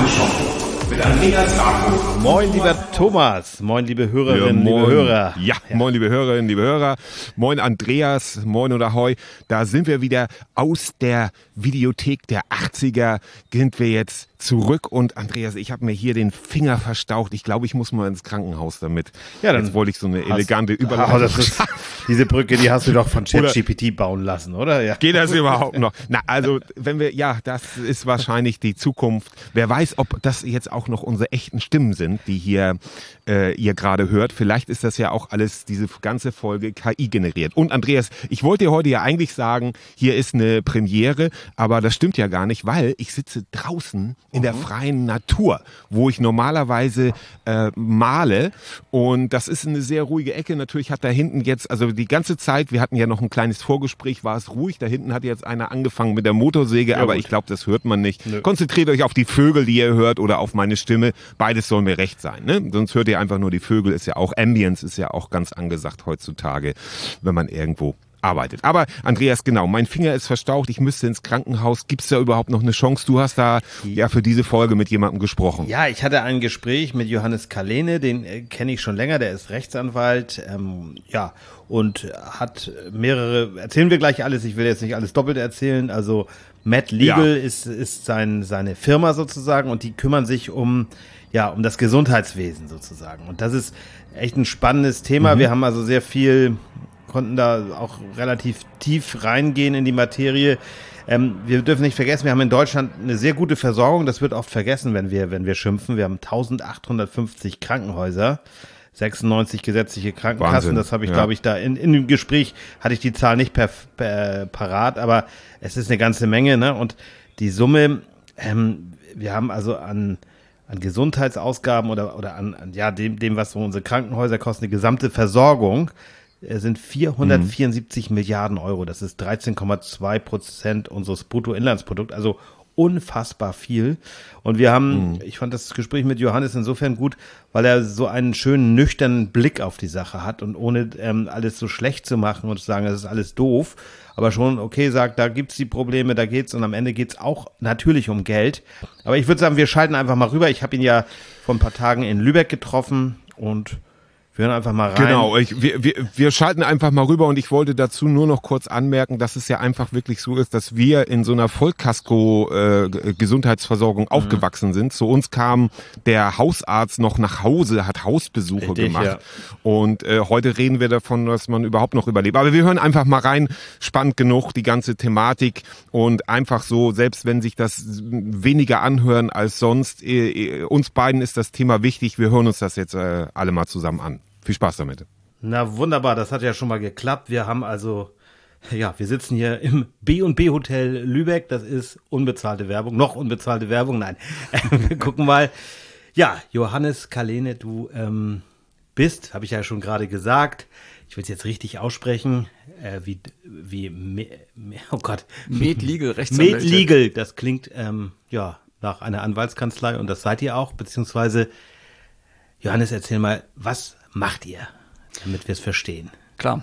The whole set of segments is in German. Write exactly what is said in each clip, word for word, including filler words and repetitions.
Krankenschau mit Andreas Rapo. Moin, lieber Thomas. Moin, liebe Hörerinnen, ja, moin. liebe Hörer. Ja, ja, moin, liebe Hörerinnen, liebe Hörer. Moin, Andreas. Moin oder Hoi. Da sind wir wieder aus der Videothek der achtziger. Sind wir jetzt zurück. Und Andreas, ich habe mir hier den Finger verstaucht. Ich glaube, ich muss mal ins Krankenhaus damit. Ja, dann jetzt wollte ich so eine elegante hast, Überleitung. Oh, das ist, diese Brücke, die hast du doch von ChatGPT bauen lassen, oder? Ja. Geht das überhaupt noch? Na, also, wenn wir, ja, das ist wahrscheinlich die Zukunft. Wer weiß, ob das jetzt auch noch unsere echten Stimmen sind, die hier äh, ihr gerade hört. Vielleicht ist das ja auch alles, diese ganze Folge K I generiert. Und Andreas, ich wollte dir heute ja eigentlich sagen, hier ist eine Premiere, aber das stimmt ja gar nicht, weil ich sitze draußen in der freien Natur, wo ich normalerweise äh, male. Und das ist eine sehr ruhige Ecke. Natürlich hat da hinten jetzt, also die ganze Zeit, wir hatten ja noch ein kleines Vorgespräch, war es ruhig. Da hinten hat jetzt einer angefangen mit der Motorsäge, ja, aber gut. Ich glaube, das hört man nicht. Nö. Konzentriert euch auf die Vögel, die ihr hört, oder auf meine Stimme. Beides soll mir recht sein, ne? Sonst hört ihr einfach nur die Vögel. Ist ja auch, Ambience ist ja auch ganz angesagt heutzutage, wenn man irgendwo arbeitet. Aber Andreas, genau, mein Finger ist verstaucht, ich müsste ins Krankenhaus. Gibt es da überhaupt noch eine Chance? Du hast da ja für diese Folge mit jemandem gesprochen. Ja, ich hatte ein Gespräch mit Johannes Kalene, den äh, kenne ich schon länger, der ist Rechtsanwalt, ähm, ja, und hat mehrere, erzählen wir gleich alles, ich will jetzt nicht alles doppelt erzählen, also Matt Legal ja. ist, ist sein, seine Firma sozusagen und die kümmern sich um, ja, um das Gesundheitswesen sozusagen. Und das ist echt ein spannendes Thema. Mhm. Wir haben also sehr viel, konnten da auch relativ tief reingehen in die Materie. Ähm, wir dürfen nicht vergessen, wir haben in Deutschland eine sehr gute Versorgung. Das wird oft vergessen, wenn wir, wenn wir schimpfen. Wir haben eintausendachthundertfünfzig Krankenhäuser, sechsundneunzig gesetzliche Krankenkassen. Wahnsinn. Das habe ich, ja. glaube ich, da in, in dem Gespräch hatte ich die Zahl nicht per, per, parat, aber es ist eine ganze Menge, ne? Und die Summe, ähm, wir haben also an an Gesundheitsausgaben oder oder an, an ja dem dem was so unsere Krankenhäuser kosten, die gesamte Versorgung sind vierhundertvierundsiebzig mhm. Milliarden Euro. Das ist dreizehn Komma zwei Prozent unseres Bruttoinlandsprodukts, also unfassbar viel. Und wir haben, mhm. ich fand das Gespräch mit Johannes insofern gut, weil er so einen schönen, nüchternen Blick auf die Sache hat und ohne ähm, alles so schlecht zu machen und zu sagen, das ist alles doof, aber schon, okay, sagt, da gibt's die Probleme, da geht's und am Ende geht's auch natürlich um Geld. Aber ich würde sagen, wir schalten einfach mal rüber. Ich habe ihn ja vor ein paar Tagen in Lübeck getroffen und wir hören einfach mal rein. Genau, ich, wir, wir, wir schalten einfach mal rüber und ich wollte dazu nur noch kurz anmerken, dass es ja einfach wirklich so ist, dass wir in so einer Vollkasko-Gesundheitsversorgung äh, aufgewachsen mhm. sind. Zu uns kam der Hausarzt noch nach Hause, hat Hausbesuche Richtig, gemacht ja. und äh, heute reden wir davon, dass man überhaupt noch überlebt. Aber wir hören einfach mal rein, spannend genug, die ganze Thematik und einfach so, selbst wenn sich das weniger anhören als sonst, äh, uns beiden ist das Thema wichtig, wir hören uns das jetzt äh, alle mal zusammen an. Viel Spaß damit. Na wunderbar, das hat ja schon mal geklappt. Wir haben also, ja, wir sitzen hier im B und B Hotel Lübeck. Das ist unbezahlte Werbung, noch unbezahlte Werbung, nein. Wir gucken mal. Ja, Johannes Kalene, du ähm, bist, habe ich ja schon gerade gesagt, ich will es jetzt richtig aussprechen, äh, wie, wie, me, me, oh Gott. Med Legal, Rechtsanwälte. Med Legal, das klingt, ähm, ja, nach einer Anwaltskanzlei und das seid ihr auch, beziehungsweise, Johannes, erzähl mal, was macht ihr, damit wir es verstehen? Klar,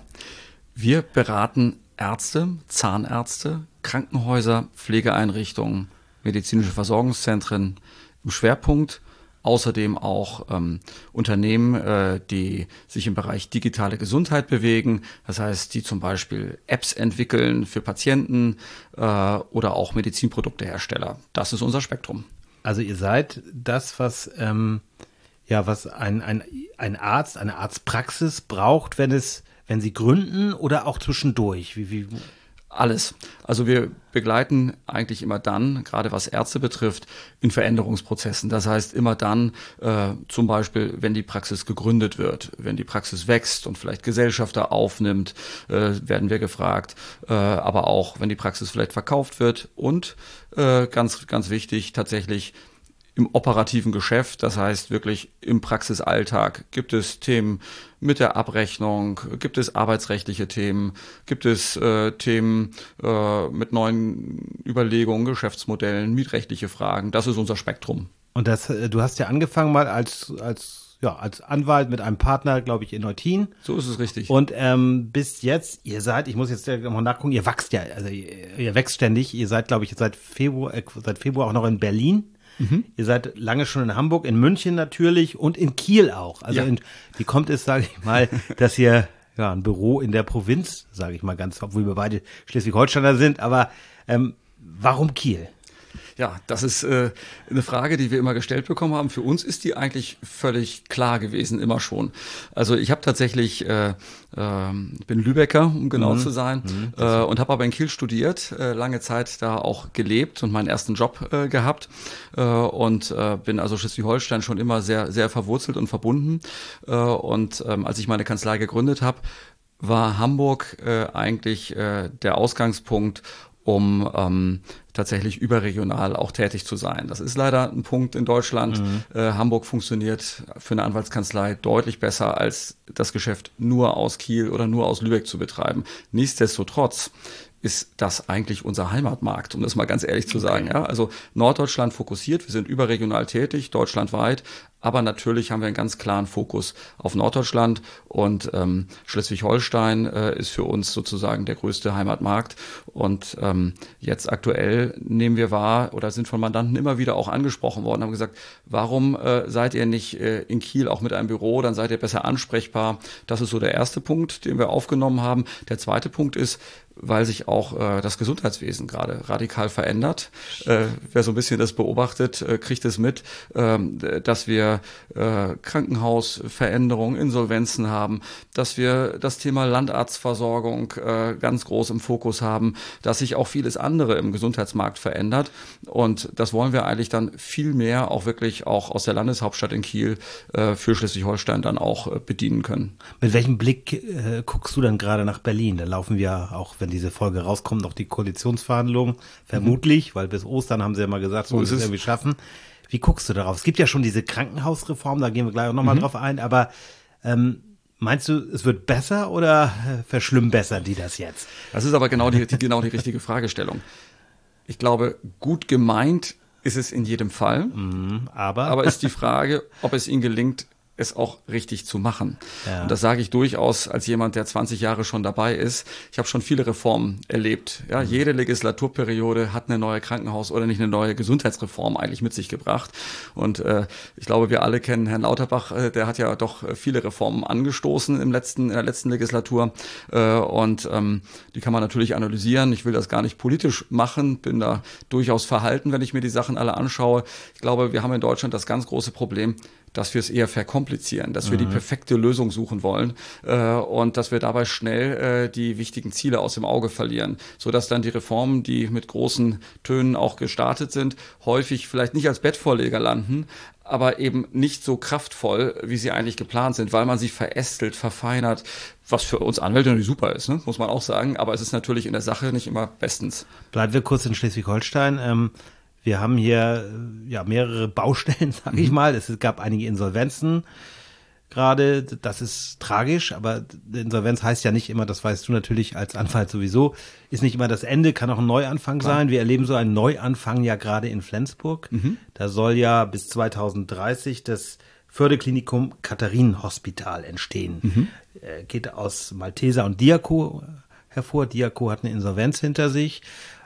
wir beraten Ärzte, Zahnärzte, Krankenhäuser, Pflegeeinrichtungen, medizinische Versorgungszentren im Schwerpunkt. Außerdem auch ähm, Unternehmen, äh, die sich im Bereich digitale Gesundheit bewegen. Das heißt, die zum Beispiel Apps entwickeln für Patienten äh, oder auch Medizinproduktehersteller. Das ist unser Spektrum. Also ihr seid das, was... Ähm Ja, was ein, ein, ein Arzt, eine Arztpraxis braucht, wenn es, wenn sie gründen oder auch zwischendurch? Wie, wie? Alles. Also wir begleiten eigentlich immer dann, gerade was Ärzte betrifft, in Veränderungsprozessen. Das heißt immer dann, äh, zum Beispiel, wenn die Praxis gegründet wird, wenn die Praxis wächst und vielleicht Gesellschafter aufnimmt, äh, werden wir gefragt. Äh, aber auch, wenn die Praxis vielleicht verkauft wird und äh, ganz, ganz wichtig tatsächlich, im operativen Geschäft, das heißt wirklich im Praxisalltag, gibt es Themen mit der Abrechnung, gibt es arbeitsrechtliche Themen, gibt es äh, Themen äh, mit neuen Überlegungen, Geschäftsmodellen, mietrechtliche Fragen. Das ist unser Spektrum. Und das, du hast ja angefangen mal als als ja als Anwalt mit einem Partner, glaube ich, in Neutin. So ist es richtig. Und ähm, bis jetzt, ihr seid, ich muss jetzt mal nachgucken, ihr wächst ja, also ihr, ihr wächst ständig. Ihr seid, glaube ich, seit Februar, äh, seit Februar auch noch in Berlin. Mhm. Ihr seid lange schon in Hamburg, in München natürlich und in Kiel auch. Also ja. in, wie kommt es, sage ich mal, dass ihr ja ein Büro in der Provinz, sage ich mal ganz, obwohl wir beide Schleswig-Holsteiner sind, aber ähm, warum Kiel? Ja, das ist äh, eine Frage, die wir immer gestellt bekommen haben. Für uns ist die eigentlich völlig klar gewesen, immer schon. Also ich habe tatsächlich, äh, äh, bin Lübecker, um genau mhm. zu sein, mhm. äh, und habe aber in Kiel studiert, äh, lange Zeit da auch gelebt und meinen ersten Job äh, gehabt äh, und äh, bin also Schleswig-Holstein schon immer sehr, sehr verwurzelt und verbunden. Äh, und ähm, als ich meine Kanzlei gegründet habe, war Hamburg äh, eigentlich äh, der Ausgangspunkt, um ähm, tatsächlich überregional auch tätig zu sein. Das ist leider ein Punkt in Deutschland. Mhm. Äh, Hamburg funktioniert für eine Anwaltskanzlei deutlich besser, als das Geschäft nur aus Kiel oder nur aus Lübeck zu betreiben. Nichtsdestotrotz ist das eigentlich unser Heimatmarkt, um das mal ganz ehrlich zu sagen. Ja, also Norddeutschland fokussiert, wir sind überregional tätig, deutschlandweit, aber natürlich haben wir einen ganz klaren Fokus auf Norddeutschland und ähm, Schleswig-Holstein äh, ist für uns sozusagen der größte Heimatmarkt und ähm, jetzt aktuell nehmen wir wahr oder sind von Mandanten immer wieder auch angesprochen worden, haben gesagt, warum äh, seid ihr nicht äh, in Kiel auch mit einem Büro, dann seid ihr besser ansprechbar. Das ist so der erste Punkt, den wir aufgenommen haben. Der zweite Punkt ist, weil sich auch äh, das Gesundheitswesen gerade radikal verändert. Äh, wer so ein bisschen das beobachtet, äh, kriegt es mit, äh, dass wir äh, Krankenhausveränderungen, Insolvenzen haben, dass wir das Thema Landarztversorgung äh, ganz groß im Fokus haben, dass sich auch vieles andere im Gesundheitsmarkt verändert. Und das wollen wir eigentlich dann viel mehr auch wirklich auch aus der Landeshauptstadt in Kiel äh, für Schleswig-Holstein dann auch äh, bedienen können. Mit welchem Blick äh, guckst du dann gerade nach Berlin? Da laufen wir auch, wenn diese Folge rauskommt, noch die Koalitionsverhandlungen, vermutlich, mhm. weil bis Ostern haben sie ja mal gesagt, so wollen wir es irgendwie schaffen. Wie guckst du darauf? Es gibt ja schon diese Krankenhausreform, da gehen wir gleich auch nochmal mhm. drauf ein, aber ähm, meinst du, es wird besser oder verschlimmbessern die das jetzt? Das ist aber genau die, die, genau die richtige Fragestellung. Ich glaube, gut gemeint ist es in jedem Fall, mhm, aber aber ist die Frage, ob es ihnen gelingt, es auch richtig zu machen. Ja. Und das sage ich durchaus als jemand, der zwanzig Jahre schon dabei ist. Ich habe schon viele Reformen erlebt. Ja, mhm. Jede Legislaturperiode hat eine neue Krankenhaus- oder nicht eine neue Gesundheitsreform eigentlich mit sich gebracht. Und äh, ich glaube, wir alle kennen Herrn Lauterbach, äh, der hat ja doch viele Reformen angestoßen im letzten, in der letzten Legislatur. Äh, und ähm, die kann man natürlich analysieren. Ich will das gar nicht politisch machen, bin da durchaus verhalten, wenn ich mir die Sachen alle anschaue. Ich glaube, wir haben in Deutschland das ganz große Problem, dass wir es eher verkomplizieren, dass wir mhm. die perfekte Lösung suchen wollen äh, und dass wir dabei schnell äh, die wichtigen Ziele aus dem Auge verlieren, sodass dann die Reformen, die mit großen Tönen auch gestartet sind, häufig vielleicht nicht als Bettvorleger landen, aber eben nicht so kraftvoll, wie sie eigentlich geplant sind, weil man sie verästelt, verfeinert, was für uns Anwälte natürlich super ist, ne? Muss man auch sagen, aber es ist natürlich in der Sache nicht immer bestens. Bleiben wir kurz in Schleswig-Holstein. Ähm Wir haben hier ja mehrere Baustellen, sage ich mal. Es gab einige Insolvenzen gerade. Das ist tragisch, aber Insolvenz heißt ja nicht immer, das weißt du natürlich als Anwalt sowieso, ist nicht immer das Ende, kann auch ein Neuanfang Klar. sein. Wir erleben so einen Neuanfang ja gerade in Flensburg. Mhm. Da soll ja bis zweitausenddreißig das Förderklinikum Katharinenhospital entstehen. Mhm. Äh, geht aus Malteser und Diaco hervor. Diaco hat eine Insolvenz hinter sich.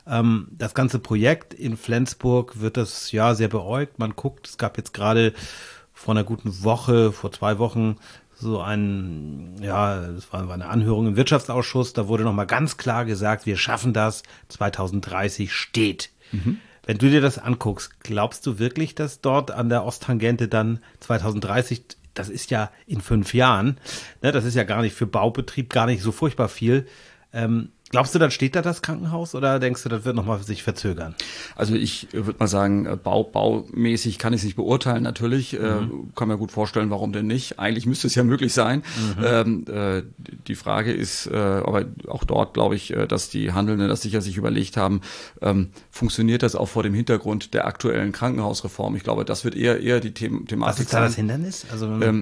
Das ganze Projekt in Flensburg wird das ja sehr beäugt. Man guckt, es gab jetzt gerade vor einer guten Woche, vor zwei Wochen so ein, ja, es war eine Anhörung im Wirtschaftsausschuss. Da wurde nochmal ganz klar gesagt, wir schaffen das. zweitausenddreißig steht. Mhm. Wenn du dir das anguckst, glaubst du wirklich, dass dort an der Osttangente dann zweitausenddreißig, das ist ja in fünf Jahren, ne, das ist ja gar nicht für Baubetrieb gar nicht so furchtbar viel, ähm, glaubst du, dann steht da das Krankenhaus oder denkst du, das wird nochmal sich verzögern? Also ich würde mal sagen, bau, baumäßig kann ich es nicht beurteilen, natürlich. Mhm. Äh, kann mir gut vorstellen, warum denn nicht. Eigentlich müsste es ja möglich sein. Mhm. Ähm, äh, die Frage ist, äh, aber auch dort glaube ich, äh, dass die Handelnden das sicher sich überlegt haben, ähm, funktioniert das auch vor dem Hintergrund der aktuellen Krankenhausreform? Ich glaube, das wird eher eher die The- Thematik sein. Was ist da das Hindernis? Also ähm,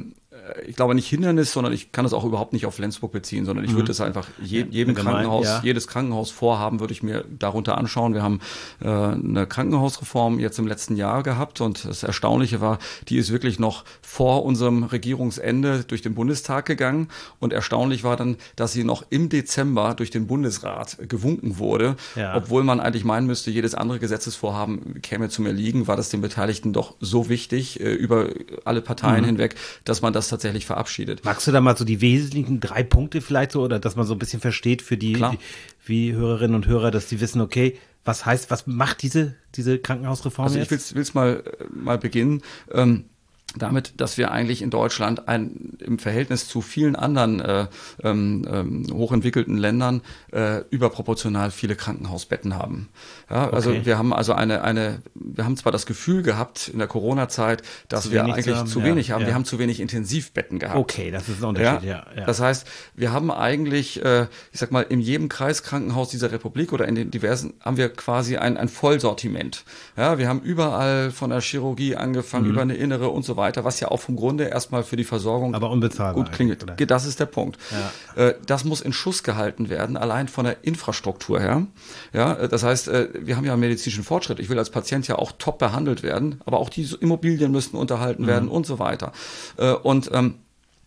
ich glaube nicht Hindernis, sondern ich kann es auch überhaupt nicht auf Flensburg beziehen, sondern ich mhm. würde es einfach je, jedem Gemein, Krankenhaus, ja. jedes Krankenhausvorhaben würde ich mir darunter anschauen. Wir haben äh, eine Krankenhausreform jetzt im letzten Jahr gehabt und das Erstaunliche war, die ist wirklich noch vor unserem Regierungsende durch den Bundestag gegangen und erstaunlich war dann, dass sie noch im Dezember durch den Bundesrat gewunken wurde, ja. obwohl man eigentlich meinen müsste, jedes andere Gesetzesvorhaben käme zum Erliegen, war das den Beteiligten doch so wichtig äh, über alle Parteien mhm. hinweg, dass man das tatsächlich verabschiedet. Magst du da mal so die wesentlichen drei Punkte vielleicht so, oder dass man so ein bisschen versteht für die, die wie Hörerinnen und Hörer, dass die wissen, okay, was heißt, was macht diese, diese Krankenhausreform also jetzt? Also ich will es mal, mal beginnen. Ähm, damit, dass wir eigentlich in Deutschland ein, im Verhältnis zu vielen anderen äh, ähm, hochentwickelten Ländern äh, überproportional viele Krankenhausbetten haben. Ja, also okay. wir haben also eine, eine, wir haben zwar das Gefühl gehabt in der Corona-Zeit, dass zu wir eigentlich eigentlich zu haben, zu ja, wenig haben. Ja. Wir haben zu wenig Intensivbetten gehabt. Okay, das ist ein Unterschied, ja. ja, ja. Das heißt, wir haben eigentlich, äh, ich sag mal, in jedem Kreiskrankenhaus dieser Republik oder in den diversen haben wir quasi ein, ein Vollsortiment. Ja, wir haben überall von der Chirurgie angefangen, mhm. über eine innere und so weiter, was ja auch vom Grunde erstmal für die Versorgung aber unbezahlbar gut klingt. Oder? Das ist der Punkt. Ja. Äh, das muss in Schuss gehalten werden, allein von der Infrastruktur her. Ja, das heißt, äh, wir haben ja einen medizinischen Fortschritt. Ich will als Patient ja auch top behandelt werden, aber auch die Immobilien müssen unterhalten mhm. werden und so weiter. Äh, und ähm,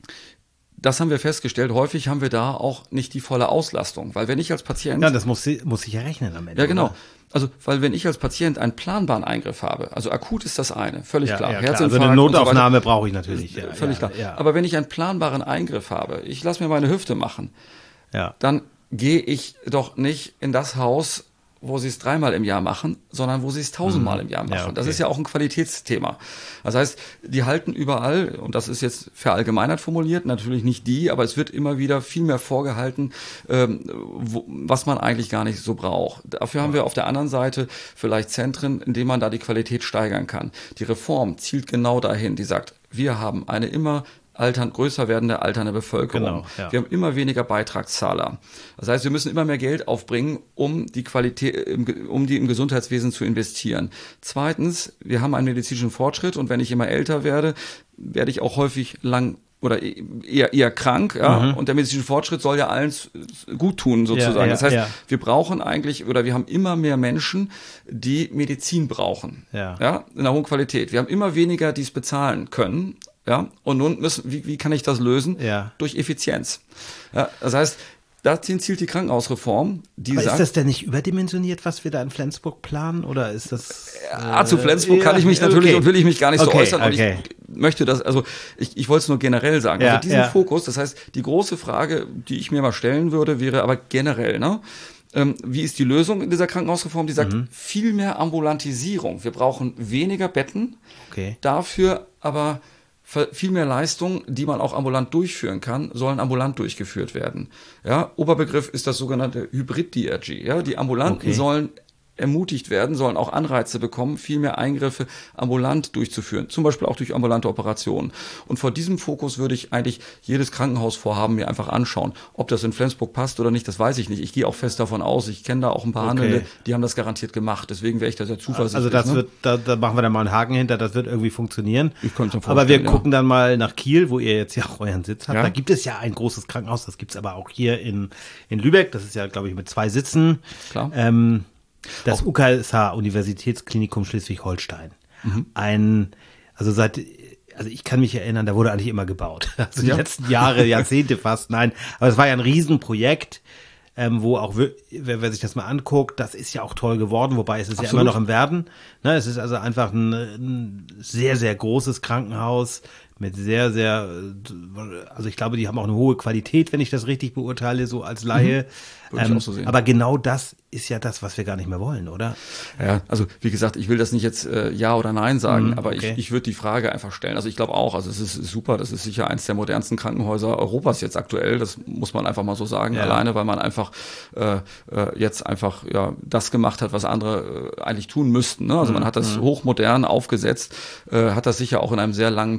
das haben wir festgestellt. Häufig haben wir da auch nicht die volle Auslastung, weil wenn ich als Patient... Ja, das muss, muss sich ja rechnen am Ende. Ja, genau. Oder? Also, weil wenn ich als Patient einen planbaren Eingriff habe, also akut ist das eine, völlig ja, klar. Ja, klar. Also eine Notaufnahme so brauche ich natürlich. Ja, völlig ja, klar. Ja. Aber wenn ich einen planbaren Eingriff habe, ich lasse mir meine Hüfte machen, ja. dann gehe ich doch nicht in das Haus, wo sie es dreimal im Jahr machen, sondern wo sie es tausendmal im Jahr machen. Ja, okay. Das ist ja auch ein Qualitätsthema. Das heißt, die halten überall, und das ist jetzt verallgemeinert formuliert, natürlich nicht die, aber es wird immer wieder viel mehr vorgehalten, ähm, wo, was man eigentlich gar nicht so braucht. Dafür haben wir auf der anderen Seite vielleicht Zentren, in denen man da die Qualität steigern kann. Die Reform zielt genau dahin, die sagt, wir haben eine immer altern, größer werdende alternde Bevölkerung. Genau, ja. Wir haben immer weniger Beitragszahler. Das heißt, wir müssen immer mehr Geld aufbringen, um die Qualität, um die im Gesundheitswesen zu investieren. Zweitens, wir haben einen medizinischen Fortschritt und wenn ich immer älter werde, werde ich auch häufig lang oder eher, eher krank, ja, mhm. und der medizinische Fortschritt soll ja allen gut tun, sozusagen. Ja, ja, das heißt, ja. wir brauchen eigentlich, oder wir haben immer mehr Menschen, die Medizin brauchen, ja. Ja, in einer hohen Qualität. Wir haben immer weniger, die es bezahlen können, ja, und nun müssen, wie, wie kann ich das lösen? Ja. Durch Effizienz. Ja, das heißt, da zielt die Krankenhausreform, die Aber sagt, ist das denn nicht überdimensioniert, was wir da in Flensburg planen, oder ist das? Ah, zu Flensburg äh, kann ich mich natürlich okay. und will ich mich gar nicht okay, so äußern, okay. und ich möchte das, also ich, ich wollte es nur generell sagen. Ja, also diesen ja. Fokus, das heißt, die große Frage, die ich mir mal stellen würde, wäre aber generell, ne? Ähm, wie ist die Lösung in dieser Krankenhausreform? Die sagt, mhm. viel mehr Ambulantisierung. Wir brauchen weniger Betten, okay. dafür aber viel mehr Leistungen, die man auch ambulant durchführen kann, sollen ambulant durchgeführt werden. Ja, Oberbegriff ist das sogenannte Hybrid-D R G. Ja, die Ambulanten okay. sollen ermutigt werden, sollen auch Anreize bekommen, viel mehr Eingriffe ambulant durchzuführen, zum Beispiel auch durch ambulante Operationen. Und vor diesem Fokus würde ich eigentlich jedes Krankenhausvorhaben mir einfach anschauen. Ob das in Flensburg passt oder nicht, das weiß ich nicht. Ich gehe auch fest davon aus, ich kenne da auch ein paar okay. Handelnde, die haben das garantiert gemacht. Deswegen wäre ich da sehr zuversichtlich. Also das ne? wird, da, da machen wir dann mal einen Haken hinter, das wird irgendwie funktionieren. Ich könnte mir vorstellen, Aber wir ja. gucken dann mal nach Kiel, wo ihr jetzt ja auch euren Sitz habt. Ja. Da gibt es ja ein großes Krankenhaus, das gibt es aber auch hier in, in Lübeck. Das ist ja, glaube ich, mit zwei Sitzen. Klar. Ähm, Das U K S H, Universitätsklinikum Schleswig-Holstein. Mhm. Ein, also seit, also ich kann mich erinnern, da wurde eigentlich immer gebaut. Also die ja. letzten Jahre, Jahrzehnte fast, nein. Aber es war ja ein Riesenprojekt, ähm, wo auch, wer, wer sich das mal anguckt, das ist ja auch toll geworden, wobei es ist Absolut. ja immer noch im Werden. Ne, es ist also einfach ein, ein sehr, sehr großes Krankenhaus mit sehr, sehr, also ich glaube, die haben auch eine hohe Qualität, wenn ich das richtig beurteile, so als Laie. Mhm. Ähm, so aber genau das ist ja das, was wir gar nicht mehr wollen, oder? Ja, also wie gesagt, ich will das nicht jetzt äh, Ja oder Nein sagen, mhm, aber okay. ich, ich würde die Frage einfach stellen. Also ich glaube auch, also es ist super, das ist sicher eins der modernsten Krankenhäuser Europas jetzt aktuell, das muss man einfach mal so sagen, ja. alleine, weil man einfach äh, äh, jetzt einfach ja das gemacht hat, was andere äh, eigentlich tun müssten. Ne? Also mhm. man hat das mhm. hochmodern aufgesetzt, äh, hat das sicher auch in einem sehr langen Zeitraum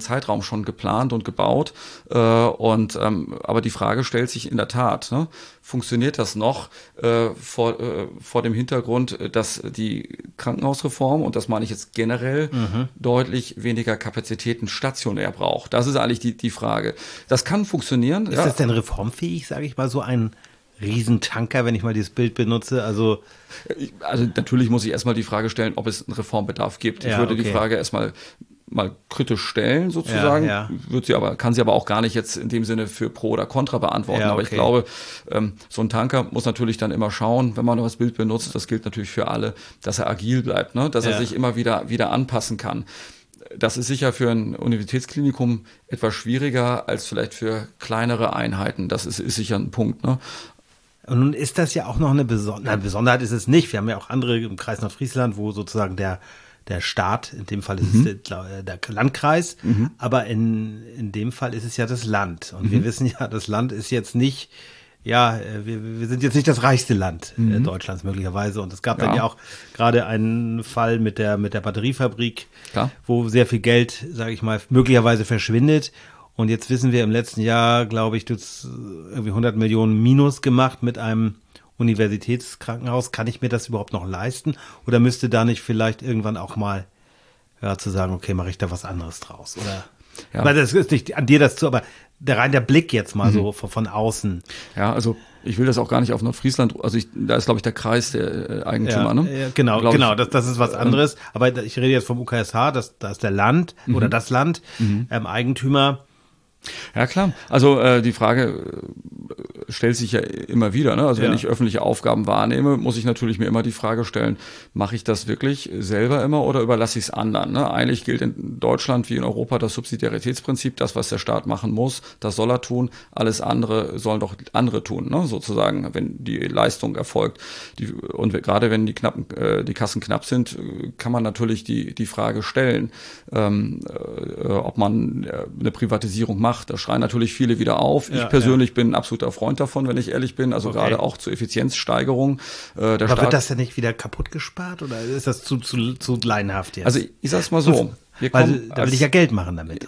schon geplant und gebaut. Äh, und ähm, aber die Frage stellt sich in der Tat, ne? Funktioniert das noch äh, vor, äh, vor dem Hintergrund, dass die Krankenhausreform, und das meine ich jetzt generell, mhm. deutlich weniger Kapazitäten stationär braucht? Das ist eigentlich die, die Frage. Das kann funktionieren. Ist ja. das denn reformfähig, sage ich mal, so ein Riesentanker, wenn ich mal dieses Bild benutze? Also, also natürlich muss ich erstmal die Frage stellen, ob es einen Reformbedarf gibt. Ich ja, würde okay. die Frage erstmal mal kritisch stellen, sozusagen. Ja, ja. Wird sie aber, kann sie aber auch gar nicht jetzt in dem Sinne für Pro oder Contra beantworten. Ja, aber ich okay. glaube, ähm, so ein Tanker muss natürlich dann immer schauen, wenn man das Bild benutzt, das gilt natürlich für alle, dass er agil bleibt, ne? Dass ja. er sich immer wieder, wieder anpassen kann. Das ist sicher für ein Universitätsklinikum etwas schwieriger als vielleicht für kleinere Einheiten. Das ist, ist sicher ein Punkt, ne? Und nun ist das ja auch noch eine Besonderheit. Eine Besonderheit ist es nicht. Wir haben ja auch andere im Kreis Nordfriesland, wo sozusagen der der Staat, in dem Fall ist mhm. es der, der Landkreis, mhm. aber in, in dem Fall ist es ja das Land. Und mhm. wir wissen ja, das Land ist jetzt nicht, ja, wir, wir sind jetzt nicht das reichste Land mhm. Deutschlands möglicherweise. Und es gab ja. dann ja auch gerade einen Fall mit der, mit der Batteriefabrik, Klar. wo sehr viel Geld, sage ich mal, möglicherweise verschwindet. Und jetzt wissen wir, im letzten Jahr, glaube ich, du hast irgendwie hundert Millionen Minus gemacht mit einem Universitätskrankenhaus. Kann ich mir das überhaupt noch leisten? Oder müsste da nicht vielleicht irgendwann auch mal, ja, zu sagen, okay, mache ich da was anderes draus? Oder, ja. Weil das ist nicht an dir das zu, aber der rein der Blick jetzt mal mhm. so von, von außen. Ja, also ich will das auch gar nicht auf Nordfriesland, also ich, da ist, glaube ich, der Kreis der äh, Eigentümer, ja, ne? Ja, genau, glaub genau, ich, das, das ist was anderes. Ähm, aber ich rede jetzt vom U K S H, das, das ist der Land mhm. oder das Land, mhm. ähm, Eigentümer. Ja, klar. Also äh, die Frage äh, stellt sich ja immer wieder. Ne? Also ja. wenn ich öffentliche Aufgaben wahrnehme, muss ich natürlich mir immer die Frage stellen, mache ich das wirklich selber immer oder überlasse ich es anderen? Ne? Eigentlich gilt in Deutschland wie in Europa das Subsidiaritätsprinzip, das, was der Staat machen muss, das soll er tun, alles andere sollen doch andere tun, ne? Sozusagen, wenn die Leistung erfolgt. Die, und gerade wenn die, knappen, äh, die Kassen knapp sind, kann man natürlich die, die Frage stellen, ähm, äh, ob man äh, eine Privatisierung macht. Da schreien natürlich viele wieder auf. Ja, ich persönlich ja. bin ein absoluter Freund davon, wenn ich ehrlich bin. Also okay. gerade auch zur Effizienzsteigerung. Äh, der Aber Staat, wird das ja nicht wieder kaputt gespart oder ist das zu, zu, zu laienhaft jetzt? Also ich, ich sag's mal so. Wir Weil kommen, da will ich ja Geld machen damit.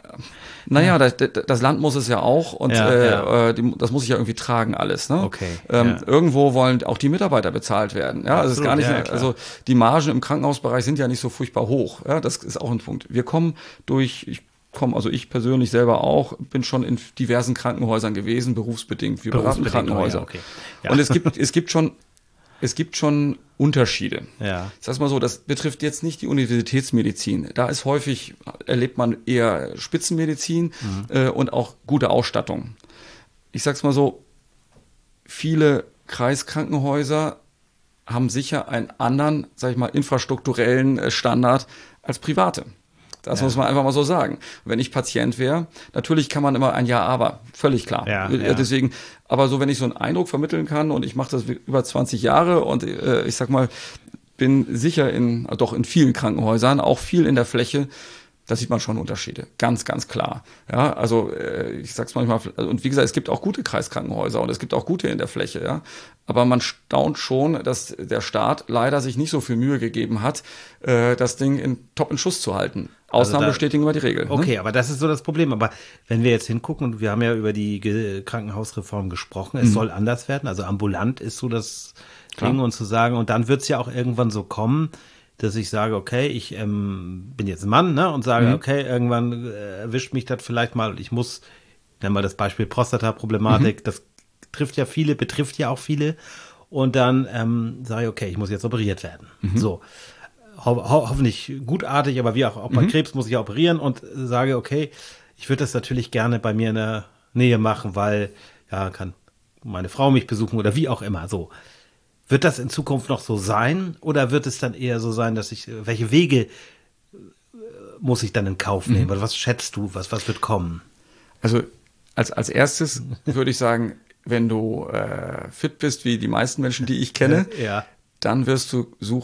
Naja, das, das Land muss es ja auch und ja, äh, ja. Die, das muss ich ja irgendwie tragen alles. Ne? Okay. Ähm, ja. Irgendwo wollen auch die Mitarbeiter bezahlt werden. Ja, also, ist gar nicht, ja, also die Margen im Krankenhausbereich sind ja nicht so furchtbar hoch. Ja, das ist auch ein Punkt. Wir kommen durch, ich komme, also ich persönlich selber auch, bin schon in diversen Krankenhäusern gewesen, berufsbedingt. Wir beraten Krankenhäuser. Ja, okay. ja. Und es gibt, es gibt schon Es gibt schon Unterschiede. Ja. Ich sag's mal so, das betrifft jetzt nicht die Universitätsmedizin. Da ist häufig, erlebt man eher Spitzenmedizin mhm. äh, und auch gute Ausstattung. Ich sag's mal so, viele Kreiskrankenhäuser haben sicher einen anderen, sag ich mal, infrastrukturellen Standard als private. Das ja. muss man einfach mal so sagen. Wenn ich Patient wäre, natürlich kann man immer ein Ja, aber, völlig klar. Ja, ja. Deswegen, aber so, wenn ich so einen Eindruck vermitteln kann und ich mache das über zwanzig Jahre und äh, ich sag mal, bin sicher in, doch in vielen Krankenhäusern, auch viel in der Fläche, da sieht man schon Unterschiede, ganz, ganz klar. Ja, also äh, ich sag's manchmal, und wie gesagt, es gibt auch gute Kreiskrankenhäuser und es gibt auch gute in der Fläche, ja. Aber man staunt schon, dass der Staat leider sich nicht so viel Mühe gegeben hat, äh, das Ding in top in Schuss zu halten. Ausnahmen also da, bestätigen immer die Regel. Okay, ne? aber das ist so das Problem. Aber wenn wir jetzt hingucken, und wir haben ja über die Ge- Krankenhausreform gesprochen, es mhm. soll anders werden, also ambulant ist so das Klar. Ding und zu sagen, und dann wird's ja auch irgendwann so kommen, dass ich sage, okay, ich ähm, bin jetzt ein Mann, ne, und sage, mhm. okay, irgendwann äh, erwischt mich das vielleicht mal, ich muss, nennen wir das Beispiel Prostata-Problematik, mhm. das trifft ja viele, betrifft ja auch viele, und dann ähm, sage ich, okay, ich muss jetzt operiert werden. Mhm. So, ho- ho- hoffentlich gutartig, aber wie auch, auch bei mhm. Krebs muss ich ja operieren und sage, okay, ich würde das natürlich gerne bei mir in der Nähe machen, weil, ja, kann meine Frau mich besuchen oder wie auch immer, so. Wird das in Zukunft noch so sein oder wird es dann eher so sein, dass ich, welche Wege muss ich dann in Kauf nehmen? Mhm. Was schätzt du, was, was wird kommen? Also als, als erstes würde ich sagen, wenn du äh, fit bist, wie die meisten Menschen, die ich kenne, ja. dann wirst du suchen,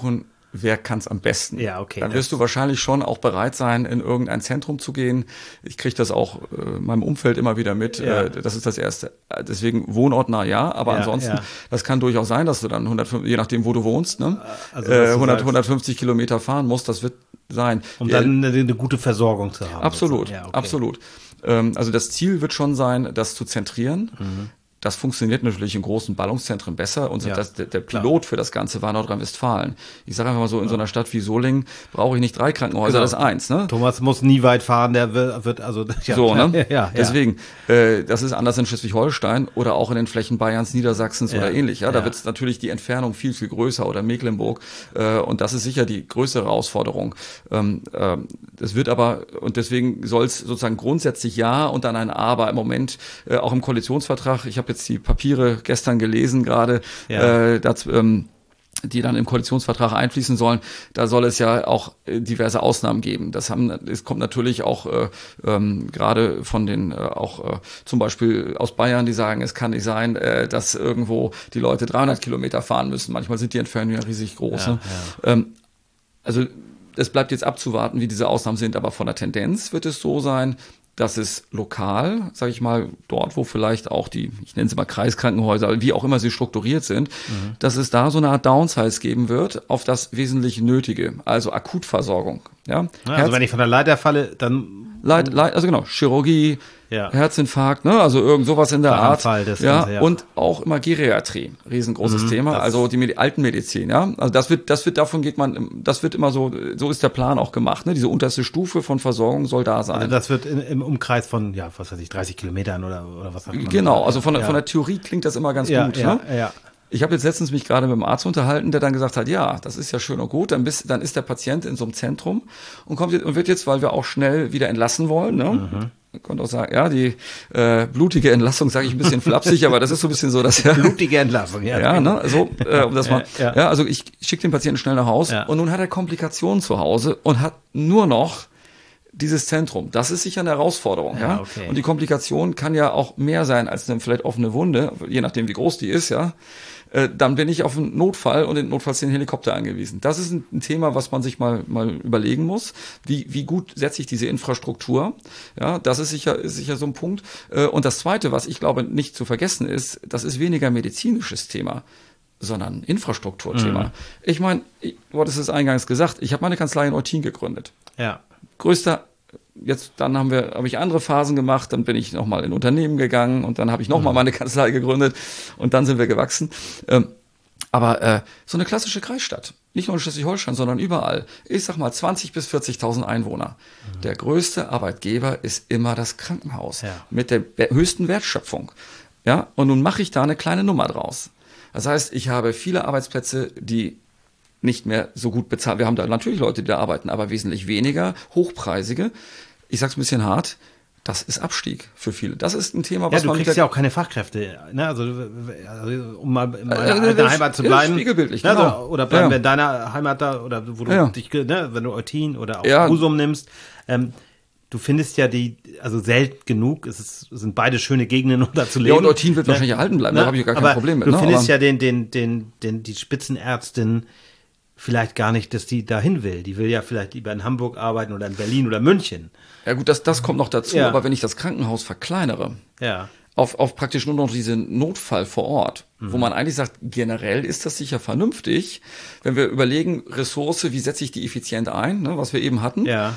wer kann es am besten? Ja, okay. Dann wirst du wahrscheinlich schon auch bereit sein, in irgendein Zentrum zu gehen. Ich kriege das auch äh, in meinem Umfeld immer wieder mit. Ja. Äh, das ist das Erste. Deswegen wohnortnah ja, aber Ja, ansonsten, ja. das kann durchaus sein, dass du dann hundertfünfzig, je nachdem, wo du wohnst, ne? Also, dass äh, du hundert, sagst- hundertfünfzig Kilometer fahren musst. Das wird sein. Um Wir- dann eine, eine gute Versorgung zu haben. Absolut, sozusagen. Ja, okay. absolut. Ähm, also das Ziel wird schon sein, das zu zentrieren. Mhm. Das funktioniert natürlich in großen Ballungszentren besser. Und Ja, das, der, der Pilot für das Ganze war Nordrhein-Westfalen. Ich sage einfach mal so, in so einer Stadt wie Solingen brauche ich nicht drei Krankenhäuser, Genau. das ist eins. Ne? Thomas muss nie weit fahren, der wird, wird also ja, So, ne? Ja, ja. Deswegen, äh, das ist anders in Schleswig-Holstein oder auch in den Flächen Bayerns, Niedersachsens Ja. oder ähnlich. Ja, da Ja. wird natürlich die Entfernung viel, viel größer oder Mecklenburg. Äh, und das ist sicher die größere Herausforderung. Ähm, ähm, das wird aber, und deswegen soll es sozusagen grundsätzlich ja und dann ein Aber im Moment, äh, auch im Koalitionsvertrag, ich habe jetzt die Papiere gestern gelesen gerade, Ja. äh, das, ähm, die dann im Koalitionsvertrag einfließen sollen, da soll es ja auch äh, diverse Ausnahmen geben. Das haben, es kommt natürlich auch äh, ähm, gerade von den äh, auch äh, zum Beispiel aus Bayern, die sagen, es kann nicht sein, äh, dass irgendwo die Leute dreihundert Kilometer fahren müssen. Manchmal sind die Entfernungen ja riesig groß. Ja, ne? Ähm, also es bleibt jetzt abzuwarten, wie diese Ausnahmen sind, aber von der Tendenz wird es so sein, dass es lokal, sage ich mal, dort, wo vielleicht auch die, ich nenne sie mal Kreiskrankenhäuser, wie auch immer sie strukturiert sind, mhm. dass es da so eine Art Downsize geben wird auf das wesentlich Nötige, also Akutversorgung. Ja? Ja, Herz- also wenn ich von der Leiter falle, dann Leit, Leit, also genau, Chirurgie, Ja. Herzinfarkt, ne, also irgend sowas in der Art. Anfall, das ja, Ganze, ja. Und auch immer Geriatrie, riesengroßes Thema, das- also die Medi- Altenmedizin, ja. Also das wird, das wird, davon geht man, das wird immer so, so ist der Plan auch gemacht, ne. Diese unterste Stufe von Versorgung soll da sein. also das wird in, im Umkreis von, ja, was weiß ich, dreißig Kilometern oder, oder was sagt man? Genau, also von der, ja. von der Theorie klingt das immer ganz ja, gut, ja, ne. ja. Ich habe jetzt letztens mich gerade mit einem Arzt unterhalten, der dann gesagt hat, ja, das ist ja schön und gut, dann, bist, dann ist der Patient in so einem Zentrum und kommt jetzt, und wird jetzt, weil wir auch schnell wieder entlassen wollen, ne? Mhm. Man könnte auch sagen, ja, die äh, blutige Entlassung sage ich ein bisschen flapsig, aber das ist so ein bisschen so, dass ja, Blutige Entlassung, ja. ja, ne, so, äh, um das mal, Ja, ja, ja. also ich schicke den Patienten schnell nach Hause Ja. und nun hat er Komplikationen zu Hause und hat nur noch dieses Zentrum. Das ist sicher eine Herausforderung, ja. Ja, okay. Und die Komplikation kann ja auch mehr sein als eine vielleicht offene Wunde, je nachdem wie groß die ist, ja. Äh, dann bin ich auf einen Notfall und in notfalls den Helikopter angewiesen. Das ist ein, ein Thema, was man sich mal mal überlegen muss. Wie wie gut setze ich diese Infrastruktur? Ja, das ist sicher ist sicher so ein Punkt. Äh, und das Zweite, was ich glaube nicht zu vergessen ist, das ist weniger medizinisches Thema, sondern Infrastrukturthema. Mhm. Ich meine, du hattest es eingangs gesagt, ich habe meine Kanzlei in Eutin gegründet. Ja. Größter, jetzt dann haben wir, habe ich andere Phasen gemacht, dann bin ich nochmal in Unternehmen gegangen und dann habe ich nochmal meine Kanzlei gegründet und dann sind wir gewachsen. Ähm, aber äh, so eine klassische Kreisstadt, nicht nur in Schleswig-Holstein, sondern überall, ich sag mal zwanzig bis vierzigtausend Einwohner. Mhm. Der größte Arbeitgeber ist immer das Krankenhaus Ja. mit der be- höchsten Wertschöpfung. Ja, und nun mache ich da eine kleine Nummer draus. Das heißt, ich habe viele Arbeitsplätze, die nicht mehr so gut bezahlt. Wir haben da natürlich Leute, die da arbeiten, aber wesentlich weniger hochpreisige. Ich sag's ein bisschen hart. Das ist Abstieg für viele. Das ist ein Thema, Ja, was du man mit kriegst der ja auch keine Fachkräfte, ne? Also, also um mal in meiner Äh, alten das- Heimat zu ja, bleiben. spiegelbildlich, Ne, genau. so, oder bleiben Ja. wir in deiner Heimat da, oder wo du Ja. dich, ne, wenn du Eutin oder auch Ja. Husum nimmst. Ähm, du findest ja die, also selten genug, es ist, es sind beide schöne Gegenden, um da zu leben. Ja, und Eutin wird wahrscheinlich erhalten bleiben, da habe ich gar kein aber Problem mit, Du ne? findest Aber- ja den, den, den, den, die Spitzenärztin vielleicht gar nicht, dass die dahin will. Die will ja vielleicht lieber in Hamburg arbeiten oder in Berlin oder München. Ja gut, das, das kommt noch dazu, Ja. aber wenn ich das Krankenhaus verkleinere, Ja. auf, auf praktisch nur noch diesen Notfall vor Ort, mhm. wo man eigentlich sagt, generell ist das sicher vernünftig, wenn wir überlegen, Ressource, wie setze ich die effizient ein, ne, was wir eben hatten. Ja.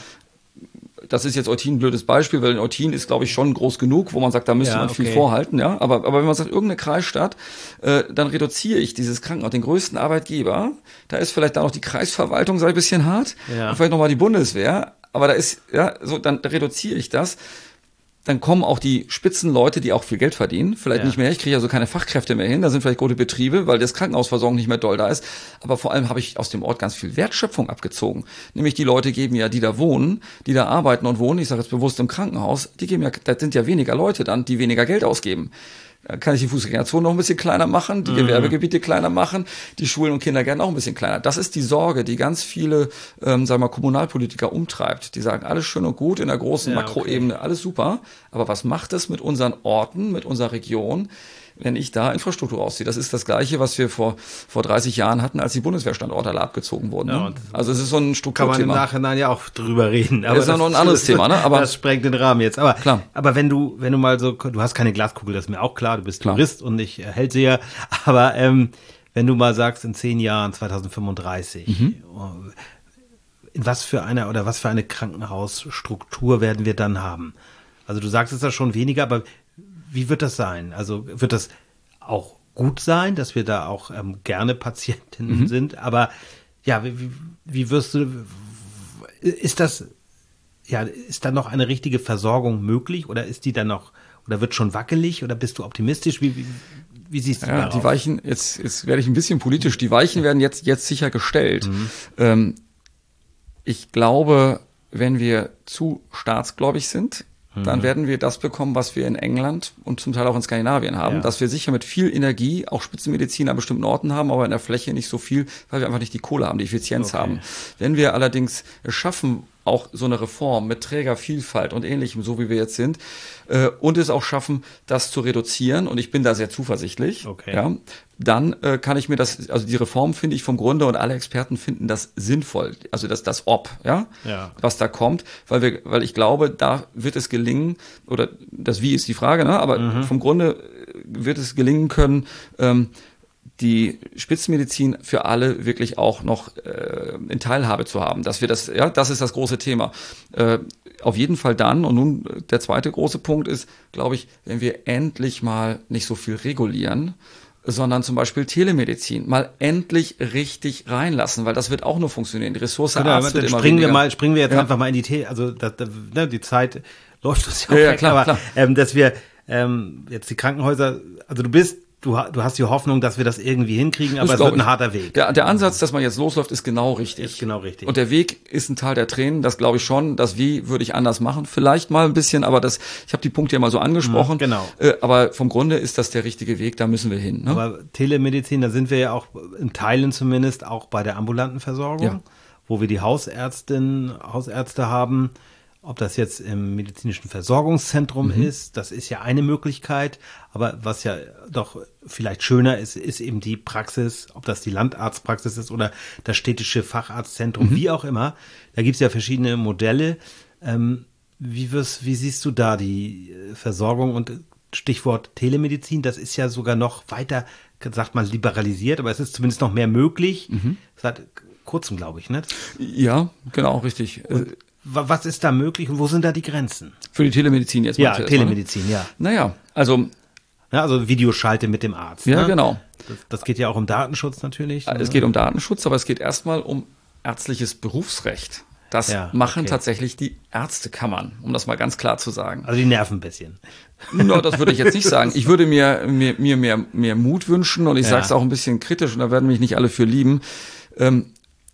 Das ist jetzt Eutin ein blödes Beispiel, weil in Eutin ist, glaube ich, schon groß genug, wo man sagt, da müsste Ja, man viel okay. vorhalten, ja. Aber, aber wenn man sagt, irgendeine Kreisstadt, äh, dann reduziere ich dieses Krankenhaus, den größten Arbeitgeber. Da ist vielleicht da noch die Kreisverwaltung, sei ein bisschen hart. Ja. Und vielleicht nochmal die Bundeswehr. Aber da ist, ja, so, dann reduziere ich das. Dann kommen auch die Spitzenleute, die auch viel Geld verdienen, vielleicht Ja. nicht mehr, ich kriege also keine Fachkräfte mehr hin, da sind vielleicht gute Betriebe, weil das Krankenhausversorgung nicht mehr doll da ist, aber vor allem habe ich aus dem Ort ganz viel Wertschöpfung abgezogen, nämlich die Leute geben ja, die da wohnen, die da arbeiten und wohnen, ich sage jetzt bewusst im Krankenhaus, die geben ja, da sind ja weniger Leute dann, die weniger Geld ausgeben. Da kann ich die Fußgängerzone noch ein bisschen kleiner machen, die mhm. Gewerbegebiete kleiner machen, die Schulen und Kindergärten auch ein bisschen kleiner. Das ist die Sorge, die ganz viele, ähm, sagen wir mal, Kommunalpolitiker umtreibt. Die sagen, alles schön und gut in der großen Ja, Makroebene, alles super. Aber was macht es mit unseren Orten, mit unserer Region, wenn ich da Infrastruktur ausziehe. Das ist das Gleiche, was wir vor, vor dreißig Jahren hatten, als die Bundeswehrstandorte alle abgezogen wurden. Ja, ne? Also es ist so ein Strukturthema. Kann man im Nachhinein ja auch drüber reden. Aber das ist ja noch ein anderes Thema, ne? Aber das sprengt den Rahmen jetzt. Aber, klar. aber wenn du, wenn du mal so, du hast keine Glaskugel, das ist mir auch klar, du bist Klar. Jurist und nicht äh, Hellseher, aber ähm, wenn du mal sagst, in zehn Jahren, zweitausendfünfunddreißig, Mhm. in was für eine oder was für eine Krankenhausstruktur werden wir dann haben? Also du sagst es ja schon weniger, aber wie wird das sein? Also wird das auch gut sein, dass wir da auch ähm, gerne Patientinnen Mhm. sind, aber ja, wie, wie- wie wirst du, ist das, ja, ist da noch eine richtige Versorgung möglich oder ist die dann noch, oder wird schon wackelig oder bist du optimistisch? Wie, wie, wie siehst du Ja, darauf? die Weichen, jetzt, jetzt werde ich ein bisschen politisch, die Weichen werden jetzt, jetzt sicher gestellt. Ähm, ich glaube, wenn wir zu staatsgläubig sind, dann werden wir das bekommen, was wir in England und zum Teil auch in Skandinavien haben, Ja. dass wir sicher mit viel Energie auch Spitzenmedizin an bestimmten Orten haben, aber in der Fläche nicht so viel, weil wir einfach nicht die Kohle haben, die Effizienz Okay. haben. Wenn wir allerdings es schaffen, auch so eine Reform mit Trägervielfalt und Ähnlichem, so wie wir jetzt sind, äh, und es auch schaffen, das zu reduzieren, und ich bin da sehr zuversichtlich, Okay. ja, dann äh, kann ich mir das, also die Reform finde ich vom Grunde, und alle Experten finden das sinnvoll, also das, das Ob, ja, Ja. was da kommt, weil wir, weil ich glaube, da wird es gelingen, oder das Wie ist die Frage, ne, aber vom Grunde wird es gelingen können, ähm, die Spitzenmedizin für alle wirklich auch noch äh, in Teilhabe zu haben, dass wir das, ja, das ist das große Thema. Äh, auf jeden Fall dann, und nun äh, der zweite große Punkt ist, glaube ich, wenn wir endlich mal nicht so viel regulieren, sondern zum Beispiel Telemedizin mal endlich richtig reinlassen, weil das wird auch nur funktionieren. Die Ressource Genau, Arzt dann wird immer springen wir weniger. mal, springen wir jetzt Ja. einfach mal in die Tee, also das, das, ne, die Zeit läuft uns ja auch Ja, ja, weg, klar, aber klar. Ähm, dass wir ähm, jetzt die Krankenhäuser, also du bist, du, ha- du hast die Hoffnung, dass wir das irgendwie hinkriegen, aber Das es glaub wird ein ich. harter Weg. Der, der Ansatz, dass man jetzt losläuft, ist genau richtig. Ist genau richtig. Und der Weg ist ein Teil der Tränen, das glaube ich schon. Das Wie würde ich anders machen, vielleicht mal ein bisschen, aber das, ich habe die Punkte ja mal so angesprochen. Mhm, genau. Äh, aber vom Grunde ist das der richtige Weg, da müssen wir hin. Ne? Aber Telemedizin, da sind wir ja auch in Teilen zumindest auch bei der ambulanten Versorgung, Ja. wo wir die Hausärztin, Hausärzte haben. Ob das jetzt im medizinischen Versorgungszentrum Mhm. ist, das ist ja eine Möglichkeit. Aber was ja doch vielleicht schöner ist, ist eben die Praxis, ob das die Landarztpraxis ist oder das städtische Facharztzentrum, Mhm. wie auch immer. Da gibt es ja verschiedene Modelle. Ähm, wie, wirst, wie siehst du da die äh, Versorgung und Stichwort Telemedizin? Das ist ja sogar noch weiter, sagt man, liberalisiert, aber es ist zumindest noch mehr möglich. Mhm. Seit kurzem, glaube ich, ne? Ja, genau, richtig. Äh, Wa- Was ist da möglich und wo sind da die Grenzen? Für die Telemedizin jetzt Ja, meinst du erstmal, ne? Telemedizin, ja. Naja, also, Ja, also Videoschalte mit dem Arzt. ja, ne? genau. Das, das geht ja auch um Datenschutz natürlich. Es geht um Datenschutz, aber es geht erstmal um ärztliches Berufsrecht. Das Ja, machen okay. tatsächlich die Ärztekammern, um das mal ganz klar zu sagen. Also die nerven ein bisschen. No, das würde ich jetzt nicht sagen. Ich würde mir, mir, mir mehr, mehr Mut wünschen, und ich Ja. sage es auch ein bisschen kritisch, und da werden mich nicht alle für lieben. Ähm,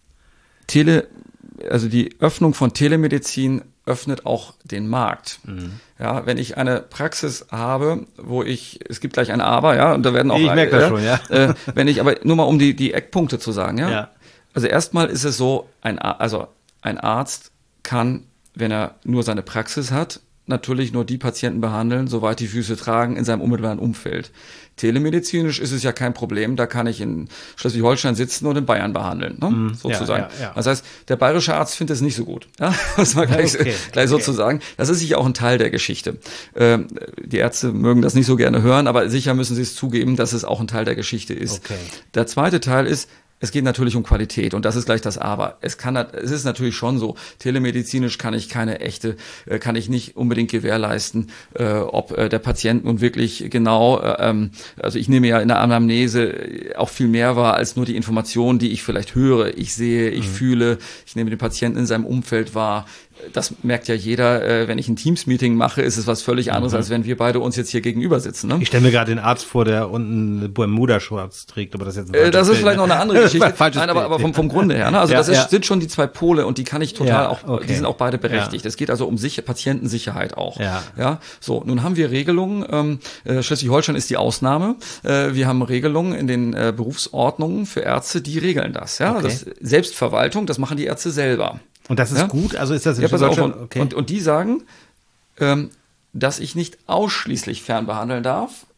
Tele, also die Öffnung von Telemedizin öffnet auch den Markt. Mhm. Ja, wenn ich eine Praxis habe, wo ich, es gibt gleich ein Aber, ja, und da werden auch, Ich merke das schon, ja. Äh, wenn ich, aber nur mal um die, die Eckpunkte zu sagen, ja. Ja. Also erstmal ist es so, ein, Ar- also ein Arzt kann, wenn er nur seine Praxis hat, natürlich nur die Patienten behandeln, soweit die Füße tragen, in seinem unmittelbaren Umfeld. Telemedizinisch ist es ja kein Problem, da kann ich in Schleswig-Holstein sitzen und in Bayern behandeln, ne? sozusagen. ja, ja. Das heißt, der bayerische Arzt findet es nicht so gut, ja? Das mal gleich, Okay, gleich okay. sozusagen. Das ist sicher auch ein Teil der Geschichte. Ähm, die Ärzte mögen das nicht so gerne hören, aber sicher müssen sie es zugeben, dass es auch ein Teil der Geschichte ist. Okay. Der zweite Teil ist, es geht natürlich um Qualität, und das ist gleich das Aber. Es kann, es ist natürlich schon so, telemedizinisch kann ich keine echte, äh, kann ich nicht unbedingt gewährleisten, äh, ob äh, der Patient nun wirklich genau, äh, ähm, also ich nehme ja in der Anamnese auch viel mehr wahr als nur die Informationen, die ich vielleicht höre. Ich sehe, ich fühle, ich nehme den Patienten in seinem Umfeld wahr. Das merkt ja jeder, äh, wenn ich ein Teams-Meeting mache, ist es was völlig anderes, als wenn wir beide uns jetzt hier gegenüber sitzen. Ne? Ich stelle mir gerade den Arzt vor, der unten eine Bermuda-Shorts trägt, aber das ist jetzt ein Äh, falsches das ist Bild, vielleicht ne? noch eine andere Geschichte. Falsches Nein, aber, Bild. aber vom, vom Grunde her. Ne? Also Ja, das ist, ja. sind schon die zwei Pole, und die kann ich total Ja, auch, okay. die sind auch beide berechtigt. Ja. Es geht also um Sicher Patientensicherheit auch. Ja. Ja. So, nun haben wir Regelungen. Ähm, äh, Schleswig-Holstein ist die Ausnahme. Äh, wir haben Regelungen in den äh, Berufsordnungen für Ärzte, die regeln das. Ja, Okay. das Selbstverwaltung, das machen die Ärzte selber. Und das ist Ja? gut? Also ist das in Ja, pass auf, Deutschland? und, Okay. und, und die sagen, ähm, dass ich nicht ausschließlich fernbehandeln darf,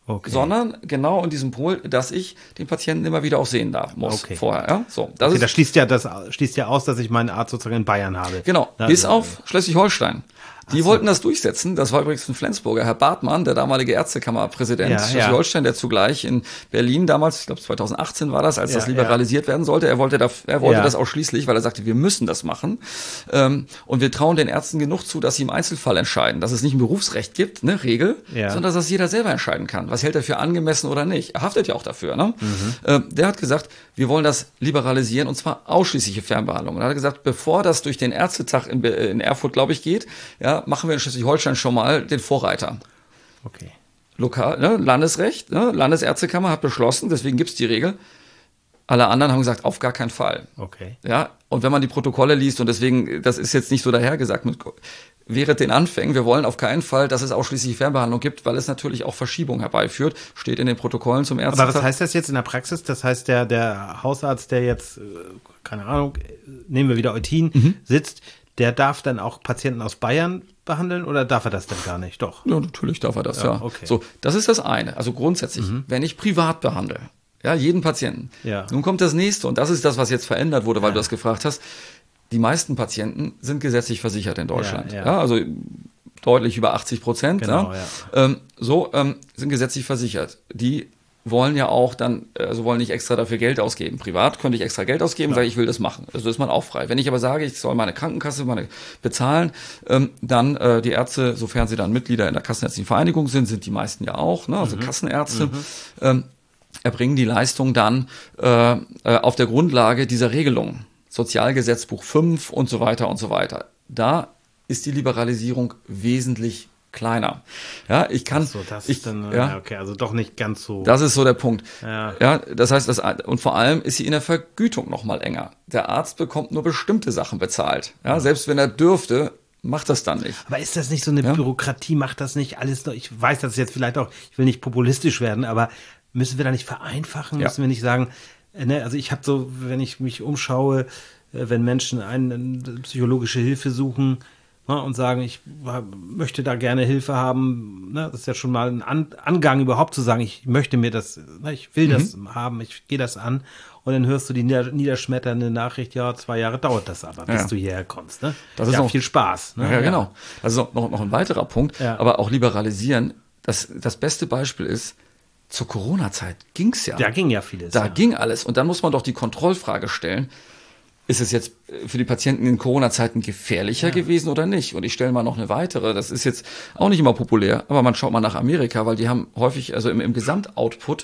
Okay. sondern genau in diesem Pol, dass ich den Patienten immer wieder auch sehen darf muss Okay. vorher. Ja? So, das Okay, ist das schließt ja, das schließt ja aus, dass ich meinen Arzt sozusagen in Bayern habe. genau, Na, bis also, auf Schleswig-Holstein. Die wollten das durchsetzen. Das war übrigens ein Flensburger, Herr Bartmann, der damalige Ärztekammerpräsident Ja, Schleswig-Holstein, der zugleich in Berlin damals, ich glaube zweitausendachtzehn war das, als Ja, das liberalisiert werden sollte. Er wollte, da, er wollte Ja. das ausschließlich, weil er sagte, wir müssen das machen. Ähm, und wir trauen den Ärzten genug zu, dass sie im Einzelfall entscheiden, dass es nicht ein Berufsrecht gibt, ne, Regel, Ja. sondern dass das jeder selber entscheiden kann. Was hält er für angemessen oder nicht? Er haftet ja auch dafür. Ne? Mhm. Ähm, der hat gesagt, wir wollen das liberalisieren und zwar ausschließliche Fernbehandlung. Und er hat gesagt, bevor das durch den Ärztetag in, Be- in Erfurt, glaube ich, geht, ja, machen wir in Schleswig-Holstein schon mal den Vorreiter. Okay. Lokal, ne, Landesrecht, ne, Landesärztekammer hat beschlossen, deswegen gibt's die Regel. Alle anderen haben gesagt, auf gar keinen Fall. Okay. Ja, und wenn man die Protokolle liest, und deswegen, das ist jetzt nicht so dahergesagt, mit, während den Anfängen, wir wollen auf keinen Fall, dass es ausschließlich Fernbehandlung gibt, weil es natürlich auch Verschiebung herbeiführt, steht in den Protokollen zum Ärztetag. Aber was heißt das jetzt in der Praxis? Das heißt, der, der Hausarzt, der jetzt, äh, keine Ahnung, äh, nehmen wir wieder Eutin, Mhm. sitzt, der darf dann auch Patienten aus Bayern behandeln oder darf er das denn gar nicht? Doch. Ja, natürlich darf er das, ja. Ja, okay. So, das ist das eine. Also grundsätzlich, wenn ich privat behandle, ja, jeden Patienten. Ja. Nun kommt das nächste, und das ist das, was jetzt verändert wurde, weil du das gefragt hast. Die meisten Patienten sind gesetzlich versichert in Deutschland. Ja, Ja, ja. also deutlich über achtzig Prozent. Genau, ja. ja. Ähm, so ähm, sind gesetzlich versichert. Die wollen ja auch dann, also wollen nicht extra dafür Geld ausgeben. Privat könnte ich extra Geld ausgeben, sage ich will das machen. Also ist man auch frei. Wenn ich aber sage, ich soll meine Krankenkasse meine bezahlen, ähm, dann äh, die Ärzte, sofern sie dann Mitglieder in der Kassenärztlichen Vereinigung sind, sind die meisten ja auch, ne, also Kassenärzte, ähm, erbringen die Leistung dann äh, äh, auf der Grundlage dieser Regelung. Sozialgesetzbuch fünf und so weiter und so weiter. Da ist die Liberalisierung wesentlich kleiner. Ja, ich kann, So, das ich, ist dann, ja, ja, okay, also doch nicht ganz so. das ist so der Punkt. Ja. Ja, das heißt, das, und vor allem ist sie in der Vergütung noch mal enger. Der Arzt bekommt nur bestimmte Sachen bezahlt. Ja, selbst wenn er dürfte, macht das dann nicht. Aber ist das nicht so eine Ja? Bürokratie? Macht das nicht alles noch? Ich weiß, dass es jetzt vielleicht auch, ich will nicht populistisch werden, aber müssen wir da nicht vereinfachen? Ja. Müssen wir nicht sagen, äh, ne, also ich habe so, wenn ich mich umschaue, äh, wenn Menschen eine psychologische Hilfe suchen, ne, und sagen, ich ha- möchte da gerne Hilfe haben, ne, das ist ja schon mal ein An Angang überhaupt zu sagen, ich möchte mir das, ne, ich will das haben, ich gehe das an. Und dann hörst du die nieder niederschmetternde Nachricht, ja, zwei Jahre dauert das aber, bis Ja. du hierher kommst. Ne? Das ist ja, noch- viel Spaß. Ne? Ja, genau. Also noch, noch ein weiterer Punkt, Ja. aber auch liberalisieren. Das, das beste Beispiel ist, zur Corona-Zeit ging's ja. Da ging ja vieles. Da ja. ging alles. Und dann muss man doch die Kontrollfrage stellen, ist es jetzt für die Patienten in Corona-Zeiten gefährlicher gewesen oder nicht? Und ich stelle mal noch eine weitere, das ist jetzt auch nicht immer populär, aber man schaut mal nach Amerika, weil die haben häufig, also im, im Gesamtoutput,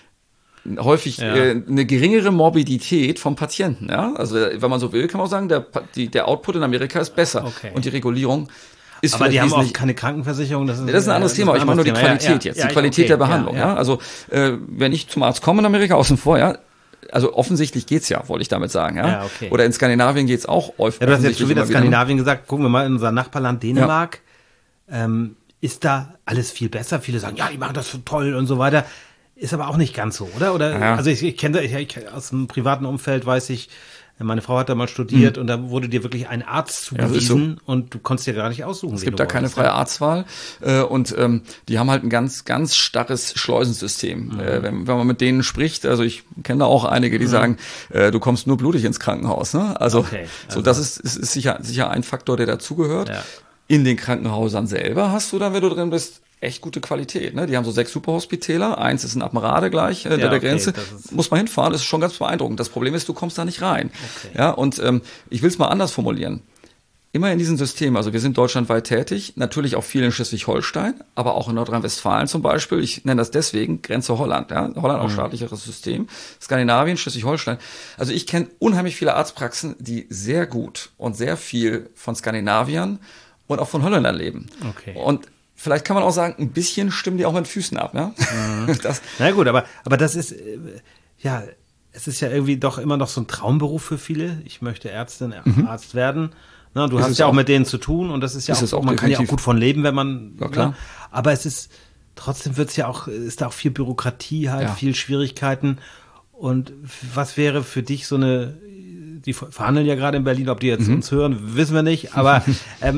häufig Ja. äh, eine geringere Morbidität vom Patienten. Ja? Also wenn man so will, kann man auch sagen, der, Pa- die, der Output in Amerika ist besser. Okay. Und die Regulierung ist Aber die vielleicht haben auch wesentlich- keine Krankenversicherung. Das ist, das ist ein anderes äh, Thema, aber ich meine nur die anderes Thema. Qualität Ja, jetzt, ja, die ja, Qualität okay. der Behandlung. Ja, Ja, ja. Also äh, wenn ich zum Arzt komme in Amerika außen vor, ja, also offensichtlich geht's ja, wollte ich damit sagen. Ja, Ja, okay. Oder in Skandinavien geht's auch oft. Ja, du hast jetzt schon wieder immer ne? Skandinavien gesagt. Gucken wir mal in unser Nachbarland Dänemark. Ähm, ist da alles viel besser? Viele sagen, ja, die machen das so toll und so weiter. Ist aber auch nicht ganz so, oder? Oder Ja. also ich, ich kenne ich, ich, aus dem privaten Umfeld weiß ich, meine Frau hat da mal studiert und da wurde dir wirklich ein Arzt Ja, das ist zugewiesen und du konntest dir gar nicht aussuchen. Es gibt da keine freie Arztwahl äh, und ähm, die haben halt ein ganz, ganz starres Schleusensystem. Mhm. Äh, wenn, wenn man mit denen spricht, also ich kenne da auch einige, die sagen, äh, du kommst nur blutig ins Krankenhaus. Ne? Also, Okay, also- so das ist, ist, ist sicher, sicher ein Faktor, der dazugehört. Ja. In den Krankenhäusern selber hast du dann, wenn du drin bist, echt gute Qualität. Ne? Die haben so sechs Superhospitäler, eins ist in Appenrade gleich äh, Ja, der okay, Grenze. das ist- Muss man hinfahren, das ist schon ganz beeindruckend. Das Problem ist, du kommst da nicht rein. Okay. Ja, und ähm, ich will es mal anders formulieren. Immer in diesem System, also wir sind deutschlandweit tätig, natürlich auch viel in Schleswig-Holstein, aber auch in Nordrhein-Westfalen zum Beispiel. Ich nenne das deswegen Grenze Holland. Ja? Holland auch staatlicheres System. Skandinavien, Schleswig-Holstein. Also ich kenne unheimlich viele Arztpraxen, die sehr gut und sehr viel von Skandinaviern und auch von Holländern leben. Okay. Und vielleicht kann man auch sagen, ein bisschen stimmen die auch mit Füßen ab. Ne? Das, Na gut, aber, aber das ist, äh, ja, es ist ja irgendwie doch immer noch so ein Traumberuf für viele. Ich möchte Ärztin, Arzt werden. Na, du Ist hast es ja auch auch. mit denen zu tun und das ist ja Ist auch, es auch, man kann ja auch definitiv. gut von leben, wenn man, Ja, klar. ne? Aber es ist, trotzdem wird's ja auch, ist da auch viel Bürokratie halt, Ja. viel Schwierigkeiten. Und was wäre für dich so eine, die verhandeln ja gerade in Berlin, ob die Mhm. jetzt uns hören, wissen wir nicht, aber ähm,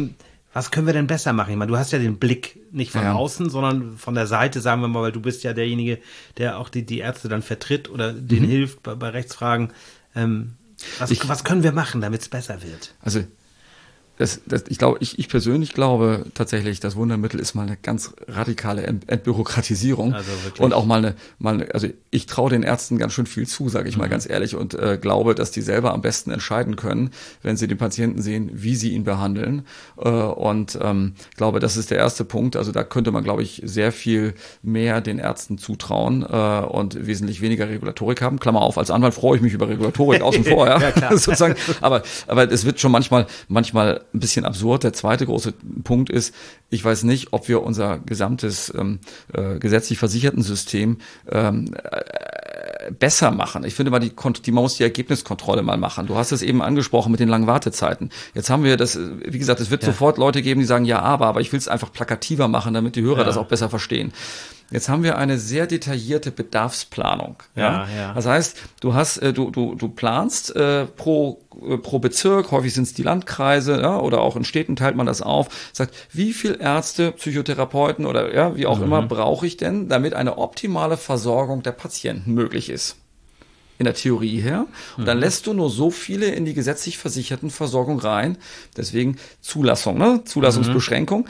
Was können wir denn besser machen? Ich meine, du hast ja den Blick nicht von Ja. außen, sondern von der Seite, sagen wir mal, weil du bist ja derjenige, der auch die, die Ärzte dann vertritt oder denen Mhm. hilft bei, bei Rechtsfragen. Ähm, was, Ich- was können wir machen, damit es besser wird? Also das, das, ich glaube, ich, ich persönlich glaube tatsächlich, das Wundermittel ist mal eine ganz radikale Ent- Entbürokratisierung Also wirklich. und auch mal eine, mal eine, also ich traue den Ärzten ganz schön viel zu, sage ich mal ganz ehrlich, und äh, glaube, dass die selber am besten entscheiden können, wenn sie den Patienten sehen, wie sie ihn behandeln. Äh, und ähm, glaube, das ist der erste Punkt. Also da könnte man, glaube ich, sehr viel mehr den Ärzten zutrauen äh, und wesentlich weniger Regulatorik haben. Klammer auf, als Anwalt freue ich mich über Regulatorik außen vor, ja, Ja, klar. sozusagen. Aber, aber es wird schon manchmal, manchmal ein bisschen absurd. Der zweite große Punkt ist, ich weiß nicht, ob wir unser gesamtes ähm, äh, gesetzlich versicherten System ähm, äh, besser machen. Ich finde mal, die, Kont- die man muss die Ergebniskontrolle mal machen. Du hast es eben angesprochen mit den langen Wartezeiten. Jetzt haben wir das, äh, wie gesagt, es wird Ja. sofort Leute geben, die sagen, ja, aber, aber ich will es einfach plakativer machen, damit die Hörer Ja. das auch besser verstehen. Jetzt haben wir eine sehr detaillierte Bedarfsplanung. Ja, Ja, ja. Das heißt, du hast, äh, du, du, du planst äh, pro, äh, pro Bezirk, häufig sind es die Landkreise, ja, oder auch in Städten teilt man das auf, sagt, wie viel Ärzte, Psychotherapeuten oder ja, wie auch immer brauche ich denn, damit eine optimale Versorgung der Patienten möglich ist. In der Theorie her. Und dann lässt du nur so viele in die gesetzlich versicherten Versorgung rein. Deswegen Zulassung, ne? Zulassungsbeschränkung,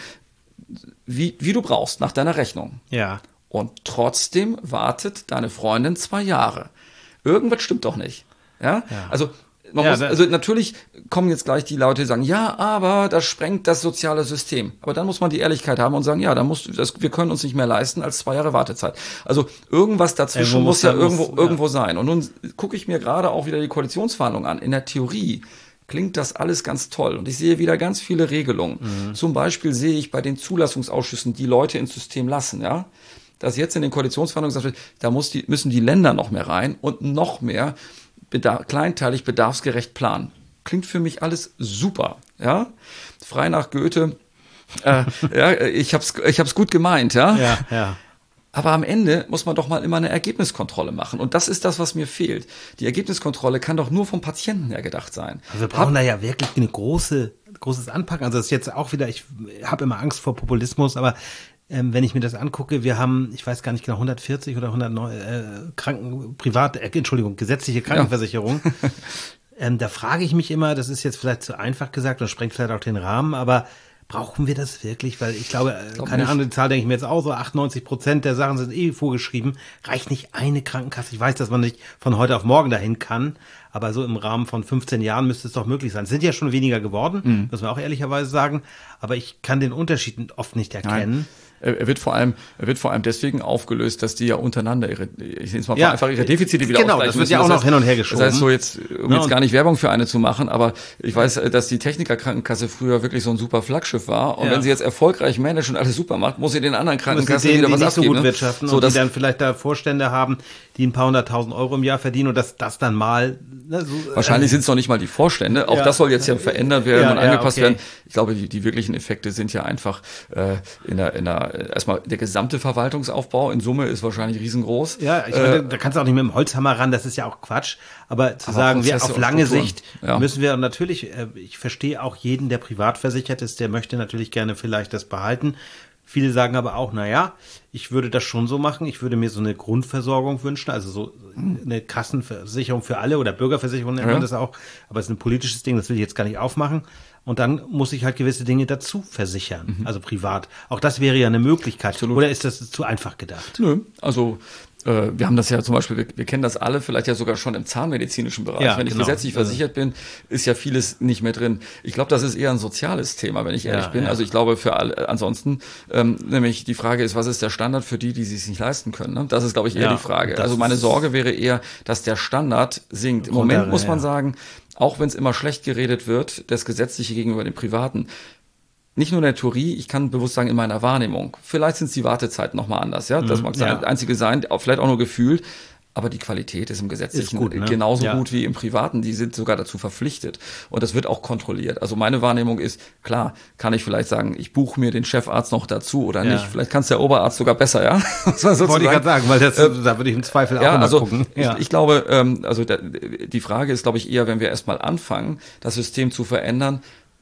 wie, wie du brauchst, nach deiner Rechnung. Ja. Und trotzdem wartet deine Freundin zwei Jahre. Irgendwas stimmt doch nicht. Ja, also man Ja, muss, da- also natürlich kommen jetzt gleich die Leute, die sagen, ja, aber das sprengt das soziale System. Aber dann muss man die Ehrlichkeit haben und sagen, ja, da muss, das, wir können uns nicht mehr leisten als zwei Jahre Wartezeit. Also irgendwas dazwischen Irgendwo muss muss ja da- irgendwo, muss- ja. irgendwo sein. Und nun gucke ich mir gerade auch wieder die Koalitionsverhandlungen an. In der Theorie klingt das alles ganz toll. Und ich sehe wieder ganz viele Regelungen. Mhm. Zum Beispiel sehe ich bei den Zulassungsausschüssen, die Leute ins System lassen, ja, dass jetzt in den Koalitionsverhandlungen gesagt wird, da muss die, müssen die Länder noch mehr rein und noch mehr bedar- kleinteilig bedarfsgerecht planen. Klingt für mich alles super, ja. Frei nach Goethe, äh, ja, ich hab's, ich hab's gut gemeint, ja. Ja, ja. Aber am Ende muss man doch mal immer eine Ergebniskontrolle machen. Und das ist das, was mir fehlt. Die Ergebniskontrolle kann doch nur vom Patienten her gedacht sein. Also wir brauchen da ja wirklich eine große, großes Anpacken. Also das ist jetzt auch wieder, ich habe immer Angst vor Populismus, aber ähm, wenn ich mir das angucke, wir haben, ich weiß gar nicht genau, hundertvierzig oder hundertneun äh, Kranken, private, äh, Entschuldigung, gesetzliche Krankenversicherung. ähm, da frage ich mich immer, das ist jetzt vielleicht zu einfach gesagt und sprengt vielleicht auch den Rahmen, aber brauchen wir das wirklich? Weil ich glaube, äh, Glaub keine nicht. Ahnung, die Zahl denke ich mir jetzt auch so, achtundneunzig Prozent der Sachen sind eh vorgeschrieben. Reicht nicht eine Krankenkasse? Ich weiß, dass man nicht von heute auf morgen dahin kann, aber so im Rahmen von fünfzehn Jahren müsste es doch möglich sein. Es sind ja schon weniger geworden, Mhm. müssen wir auch ehrlicherweise sagen, aber ich kann den Unterschied oft nicht erkennen. Er er wird vor allem, er wird vor allem deswegen aufgelöst, dass die ja untereinander ihre, ich nenne es mal Ja, einfach ihre Defizite wieder genau, ausgleichen das wird müssen. ja auch Das noch heißt- hin und her geschoben. Das heißt so jetzt, um Ja, jetzt und- gar nicht Werbung für eine zu machen, aber ich weiß, dass die Technikerkrankenkasse früher wirklich so ein super Flaggschiff war. Und Ja. wenn sie jetzt erfolgreich managt und alles super macht, muss sie den anderen Müssen Krankenkassen denen, wieder die was nicht so abgeben. gut ne? wirtschaften So, und dass, die dann vielleicht da Vorstände haben, die ein paar hunderttausend Euro im Jahr verdienen und das, das dann mal... Ne, so, Wahrscheinlich sind es noch nicht mal die Vorstände. Auch Ja. das soll jetzt ja verändert werden Ja, und ja, angepasst okay. werden. Ich glaube, die, die wirklichen Effekte sind ja einfach äh, in der, in der erstmal der gesamte Verwaltungsaufbau in Summe ist wahrscheinlich riesengroß. Ja, ich Äh, meine, da kannst du auch nicht mit dem Holzhammer ran, das ist ja auch Quatsch. Aber zu Aber sagen, wir Prozesse auf und lange Strukturen. Sicht Ja. müssen wir, und natürlich, äh, ich verstehe auch jeden, der privat versichert ist, der möchte natürlich gerne vielleicht das behalten. Viele sagen aber auch, na ja, ich würde das schon so machen, ich würde mir so eine Grundversorgung wünschen, also so eine Kassenversicherung für alle oder Bürgerversicherung nennt Ja. man das auch, aber es ist ein politisches Ding, das will ich jetzt gar nicht aufmachen. Und dann muss ich halt gewisse Dinge dazu versichern, also privat. Auch das wäre ja eine Möglichkeit. Absolut. Oder ist das zu einfach gedacht? Nö, also äh, wir haben das ja zum Beispiel, wir, wir kennen das alle, vielleicht ja sogar schon im zahnmedizinischen Bereich. Ja, wenn ich genau. gesetzlich versichert bin, ist ja vieles nicht mehr drin. Ich glaube, das ist eher ein soziales Thema, wenn ich ehrlich Ja, bin. ja. Also ich glaube für alle, ansonsten, ähm, nämlich die Frage ist, was ist der Standard für die, die es sich nicht leisten können? Ne? Das ist, glaube ich, eher Ja, die Frage. das Also meine ist- Sorge wäre eher, dass der Standard sinkt. Im Runter, Moment muss man ja. sagen, auch wenn es immer schlecht geredet wird, das Gesetzliche gegenüber dem Privaten, nicht nur in der Theorie, ich kann bewusst sagen, in meiner Wahrnehmung. Vielleicht sind die Wartezeiten nochmal anders, ja. Das mag sein, ja. das einzige sein, auch vielleicht auch nur gefühlt. Aber die Qualität ist im Gesetzlichen Ist gut, ne? genauso Ja. gut wie im Privaten. Die sind sogar dazu verpflichtet. Und das wird auch kontrolliert. Also meine Wahrnehmung ist, klar, kann ich vielleicht sagen, ich buche mir den Chefarzt noch dazu oder Ja. nicht. Vielleicht kann es der Oberarzt sogar besser, ja. Muss man sozusagen- Wollte ich gerade sagen, weil das, da würde ich im Zweifel auch ja, immer also gucken. Ja. Ich, ich glaube, ähm, also der, die Frage ist, glaube ich, eher, wenn wir erstmal anfangen, das System zu verändern,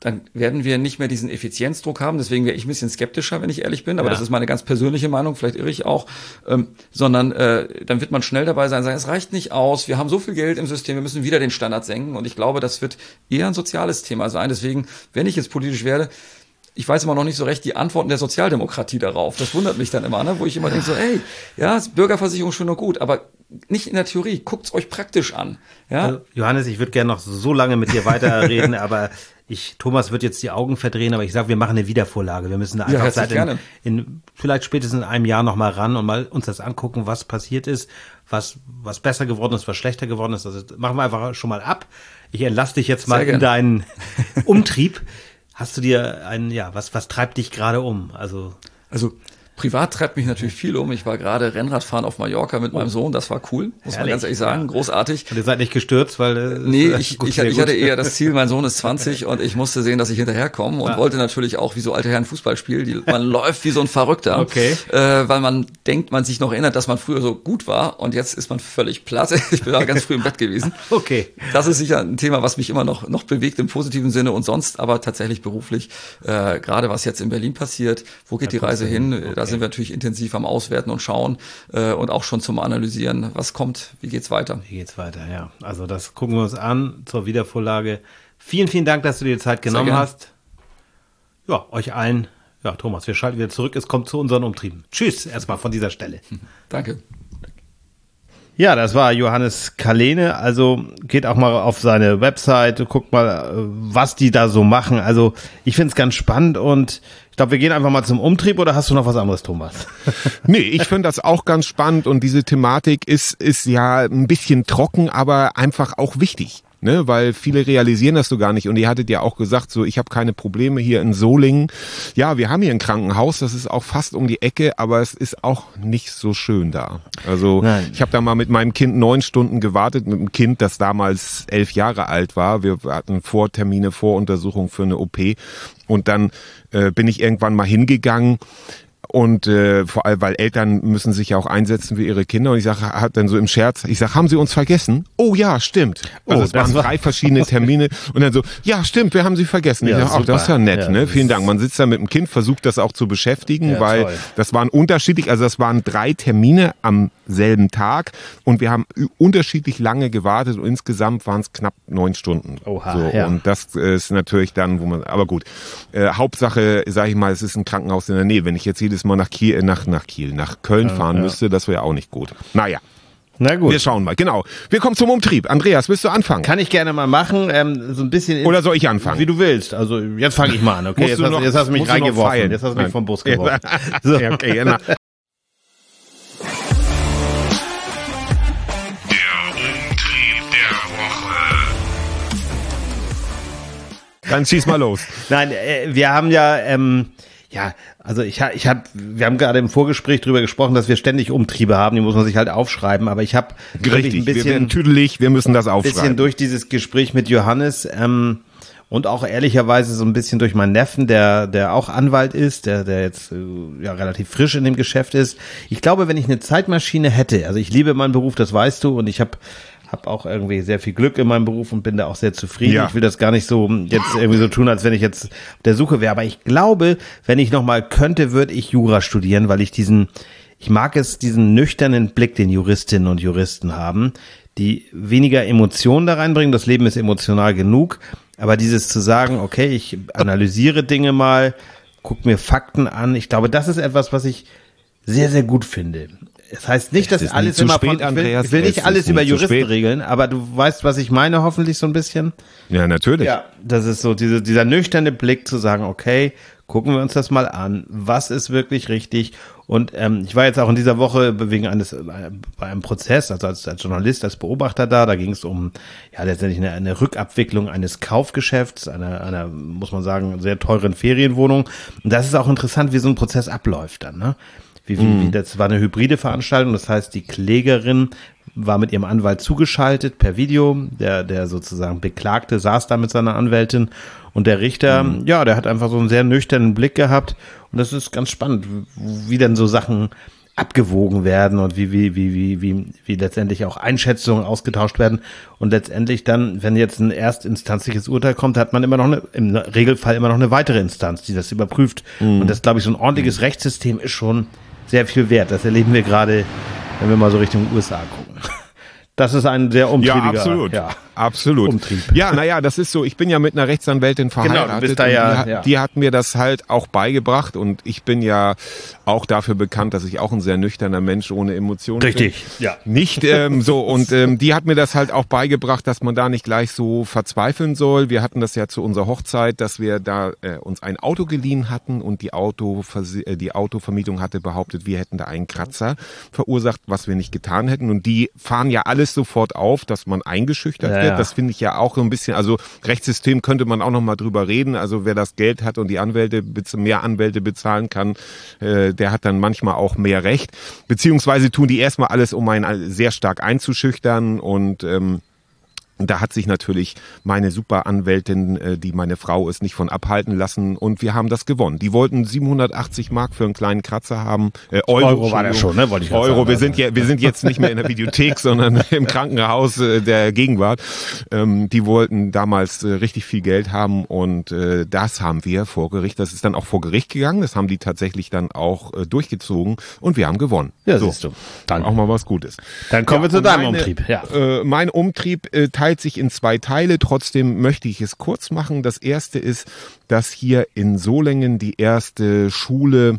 dann werden wir nicht mehr diesen Effizienzdruck haben. Deswegen wäre ich ein bisschen skeptischer, wenn ich ehrlich bin. Aber Ja. das ist meine ganz persönliche Meinung, vielleicht irre ich auch. Ähm, sondern äh, dann wird man schnell dabei sein, sagen, es reicht nicht aus, wir haben so viel Geld im System, wir müssen wieder den Standard senken. Und ich glaube, das wird eher ein soziales Thema sein. Deswegen, wenn ich jetzt politisch werde, ich weiß immer noch nicht so recht die Antworten der Sozialdemokratie darauf. Das wundert mich dann immer, ne? Wo ich immer denke so, ey, ja, Bürgerversicherung schön und gut, aber nicht in der Theorie. Guckt's euch praktisch an. Ja? Also, Johannes, ich würde gerne noch so lange mit dir weiterreden, aber ich, Thomas wird jetzt die Augen verdrehen, aber ich sage, wir machen eine Wiedervorlage. Wir müssen da Ja, einfach herzlich seit in, gerne. in vielleicht spätestens in einem Jahr noch mal ran und mal uns das angucken, was passiert ist, was was besser geworden ist, was schlechter geworden ist. Das machen wir einfach schon mal ab. Ich entlasse dich jetzt mal Sehr in gerne. deinen Umtrieb. Hast du dir ein, ja, was, was treibt dich gerade um? Also, Also privat treibt mich natürlich viel um. Ich war gerade Rennradfahren auf Mallorca mit meinem Sohn. Das war cool, muss man Herrlich. ganz ehrlich sagen. Großartig. und ihr seid nicht gestürzt, weil, äh, Nee, ist, ich, gut, ich, sehr ich gut. hatte eher das Ziel, mein Sohn ist zwanzig und ich musste sehen, dass ich hinterherkomme und Ja. wollte natürlich auch wie so alte Herren Fußball spielen. Die, man läuft wie so ein Verrückter, Okay. äh, weil man denkt, man sich noch erinnert, dass man früher so gut war und jetzt ist man völlig platt. Ich bin aber ganz früh im Bett gewesen. Okay. Das ist sicher ein Thema, was mich immer noch, noch bewegt im positiven Sinne und sonst aber tatsächlich beruflich, äh, gerade was jetzt in Berlin passiert, wo geht die Reise hin? Okay. Da sind wir natürlich intensiv am Auswerten und schauen äh, und auch schon zum Analysieren, was kommt, wie geht's weiter. Wie geht's weiter, ja. Also das gucken wir uns an zur Wiedervorlage. Vielen, vielen Dank, dass du dir die Zeit genommen gern. hast. Ja, euch allen. Ja, Thomas, wir schalten wieder zurück. Es kommt zu unseren Umtrieben. Tschüss, erstmal von dieser Stelle. Danke. Ja, das war Johannes Kalene. Also geht auch mal auf seine Website, guckt mal, was die da so machen. Also ich finde es ganz spannend und ich glaube, wir gehen einfach mal zum Umtrieb oder hast du noch was anderes, Thomas? Nee, ich finde das auch ganz spannend und diese Thematik ist, ist ja ein bisschen trocken, aber einfach auch wichtig. Ne, weil viele realisieren das so gar nicht. Und ihr hattet ja auch gesagt, so ich habe keine Probleme hier in Solingen. Ja, wir haben hier ein Krankenhaus, das ist auch fast um die Ecke, aber es ist auch nicht so schön da. Also Nein. ich habe da mal mit meinem Kind neun Stunden gewartet, mit einem Kind, das damals elf Jahre alt war. Wir hatten Vortermine, Voruntersuchung für eine O P. Und dann äh, bin ich irgendwann mal hingegangen. Und äh, vor allem, weil Eltern müssen sich ja auch einsetzen für ihre Kinder. Und ich sage, hat dann so im Scherz, ich sage, haben Sie uns vergessen? Oh ja, stimmt. Also Oh, es waren das war- drei verschiedene Termine. Und dann so, ja, stimmt, wir haben Sie vergessen. Ja, ich sage, ach, das ist ja super. nett, Ja, ne? das Vielen ist- Dank. Man sitzt da mit dem Kind, versucht das auch zu beschäftigen, Ja, weil toll. das waren unterschiedlich, also das waren drei Termine am selben Tag und wir haben ü- unterschiedlich lange gewartet und insgesamt waren es knapp neun Stunden. Oha, so, ja. Und das ist natürlich dann, wo man, aber gut. Äh, Hauptsache, sage ich mal, es ist ein Krankenhaus in der Nähe. Wenn ich jetzt jedes Mal nach Kiel, äh, nach, nach Kiel, nach Köln fahren ja. müsste, das wäre auch nicht gut. Naja, Na gut. wir schauen mal. Genau. Wir kommen zum Umtrieb. Andreas, willst du anfangen? Kann ich gerne mal machen, ähm, so ein bisschen. in- Oder soll ich anfangen? Wie du willst. Also jetzt fange ich mal an, okay? Musst Jetzt du hast, noch- jetzt hast du mich musst du noch reingeworfen. feilen? Jetzt hast du mich Nein. vom Bus geworfen. So. Ja, okay, genau. Der Umtrieb der Woche. Dann schieß mal los. Nein, äh, wir haben ja, ähm, ja, also ich habe, ich hab, wir haben gerade im Vorgespräch drüber gesprochen, dass wir ständig Umtriebe haben, die muss man sich halt aufschreiben, aber ich habe wirklich ein wir werden bisschen, tüdelig, wir müssen das bisschen aufschreiben. durch dieses Gespräch mit Johannes ähm, und auch ehrlicherweise so ein bisschen durch meinen Neffen, der der auch Anwalt ist, der der jetzt äh, ja relativ frisch in dem Geschäft ist. Ich glaube, wenn ich eine Zeitmaschine hätte, also ich liebe meinen Beruf, das weißt du, und ich habe habe auch irgendwie sehr viel Glück in meinem Beruf und bin da auch sehr zufrieden. Ja. Ich will das gar nicht so jetzt irgendwie so tun, als wenn ich jetzt auf der Suche wäre. Aber ich glaube, wenn ich nochmal könnte, würde ich Jura studieren, weil ich diesen, ich mag es, diesen nüchternen Blick, den Juristinnen und Juristen haben, die weniger Emotionen da reinbringen. Das Leben ist emotional genug. Aber dieses zu sagen, okay, ich analysiere Dinge mal, guck mir Fakten an. Ich glaube, das ist etwas, was ich sehr, sehr gut finde. Es heißt nicht, dass ist nie alles zu immer spät, von, ich will, Andreas. ich will Es nicht ist alles nie über zu Juristen spät. regeln, aber du weißt, was ich meine, hoffentlich so ein bisschen. Ja, natürlich. Ja, das ist so diese, dieser nüchterne Blick zu sagen, okay, gucken wir uns das mal an, was ist wirklich richtig. Und ähm, ich war jetzt auch in dieser Woche wegen eines äh, bei einem Prozess, also als, als Journalist, als Beobachter da, da ging es um ja letztendlich eine, eine Rückabwicklung eines Kaufgeschäfts, einer, einer, muss man sagen, sehr teuren Ferienwohnung. Und das ist auch interessant, wie so ein Prozess abläuft dann, ne? Wie, wie, wie, das war eine hybride Veranstaltung, das heißt, die Klägerin war mit ihrem Anwalt zugeschaltet per Video, der, der sozusagen Beklagte saß da mit seiner Anwältin und der Richter, Mhm. ja, der hat einfach so einen sehr nüchternen Blick gehabt und das ist ganz spannend, wie denn so Sachen abgewogen werden und wie, wie, wie, wie, wie, wie letztendlich auch Einschätzungen ausgetauscht werden. Und letztendlich dann, wenn jetzt ein erstinstanzliches Urteil kommt, hat man immer noch eine, im Regelfall immer noch eine weitere Instanz, die das überprüft. Mhm. Und das, glaube ich, so ein ordentliches mhm. Rechtssystem ist schon sehr viel wert. Das erleben wir gerade, wenn wir mal so Richtung U S A gucken. Das ist ein sehr umtriebiger, ja, absolut. Ja, absolut. Umtrieb. Ja, naja, das ist so. Ich bin ja mit einer Rechtsanwältin verheiratet. Genau, du bist da ja, die, ja. die hat mir das halt auch beigebracht und ich bin ja auch dafür bekannt, dass ich auch ein sehr nüchterner Mensch ohne Emotionen Richtig, bin. ja. Nicht ähm, so und ähm, die hat mir das halt auch beigebracht, dass man da nicht gleich so verzweifeln soll. Wir hatten das ja zu unserer Hochzeit, dass wir da äh, uns ein Auto geliehen hatten und die Auto äh, die Autovermietung hatte behauptet, wir hätten da einen Kratzer verursacht, was wir nicht getan hätten und die fahren ja alles sofort auf, dass man eingeschüchtert ja, wird. ja. Das finde ich ja auch so ein bisschen, also Rechtssystem könnte man auch noch mal drüber reden. Also wer das Geld hat und die Anwälte, mehr Anwälte bezahlen kann, äh, der hat dann manchmal auch mehr Recht. Beziehungsweise tun die erstmal alles, um einen sehr stark einzuschüchtern und ähm, da hat sich natürlich meine super Anwältin, die meine Frau ist, nicht von abhalten lassen und wir haben das gewonnen. Die wollten siebenhundertachtzig Mark für einen kleinen Kratzer haben. Äh, Euro, Euro war das schon, ne? Wollte ich Euro. sagen. Wir sind ja, wir sind jetzt nicht mehr in der Videothek, sondern im Krankenhaus äh, der Gegenwart. Ähm, die wollten damals äh, richtig viel Geld haben und äh, das haben wir vor Gericht. Das ist dann auch vor Gericht gegangen. Das haben die tatsächlich dann auch äh, durchgezogen und wir haben gewonnen. Ja, so. siehst du. Dann auch mal was Gutes. Dann kommen ja, wir zu deinem meine, Umtrieb. Ja. Äh, mein Umtrieb äh, teilt sich in zwei Teile. Trotzdem möchte ich es kurz machen. Das erste ist, dass hier in Solingen die erste Schule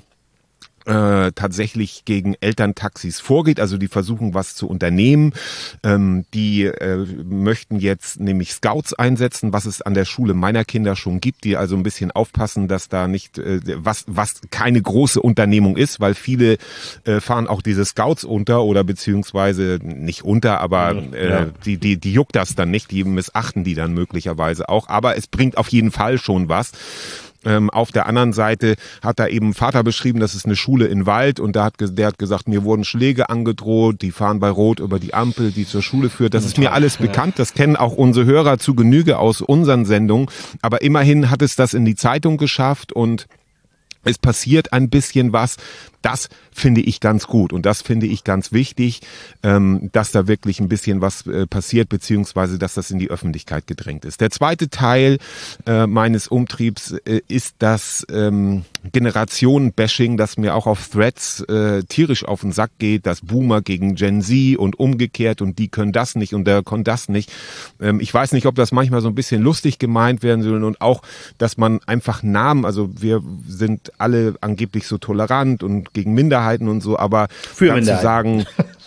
äh, tatsächlich gegen Elterntaxis vorgeht. Also die versuchen, was zu unternehmen. Ähm, die äh, möchten jetzt nämlich Scouts einsetzen, was es an der Schule meiner Kinder schon gibt, die also ein bisschen aufpassen, dass da nicht, äh, was was keine große Unternehmung ist, weil viele äh, fahren auch diese Scouts unter oder beziehungsweise nicht unter, aber äh, ja. die, die, die juckt das dann nicht, die missachten die dann möglicherweise auch. Aber es bringt auf jeden Fall schon was. Ähm, auf der anderen Seite hat da eben ein Vater beschrieben, das ist eine Schule in Wald und da hat, der hat gesagt, mir wurden Schläge angedroht, die fahren bei Rot über die Ampel, die zur Schule führt. Das ist mir alles bekannt, das kennen auch unsere Hörer zu Genüge aus unseren Sendungen, aber immerhin hat es das in die Zeitung geschafft und es passiert ein bisschen was. Das finde ich ganz gut und das finde ich ganz wichtig, ähm, dass da wirklich ein bisschen was äh, passiert, beziehungsweise dass das in die Öffentlichkeit gedrängt ist. Der zweite Teil äh, meines Umtriebs äh, ist das ähm, Generationen-Bashing, das mir auch auf Threads äh, tierisch auf den Sack geht, das Boomer gegen Gen Z und umgekehrt und die können das nicht und der kann das nicht. Ähm, ich weiß nicht, ob das manchmal so ein bisschen lustig gemeint werden soll und auch, dass man einfach Namen, also wir sind alle angeblich so tolerant und gegen Minderheiten und so, aber für zu sagen,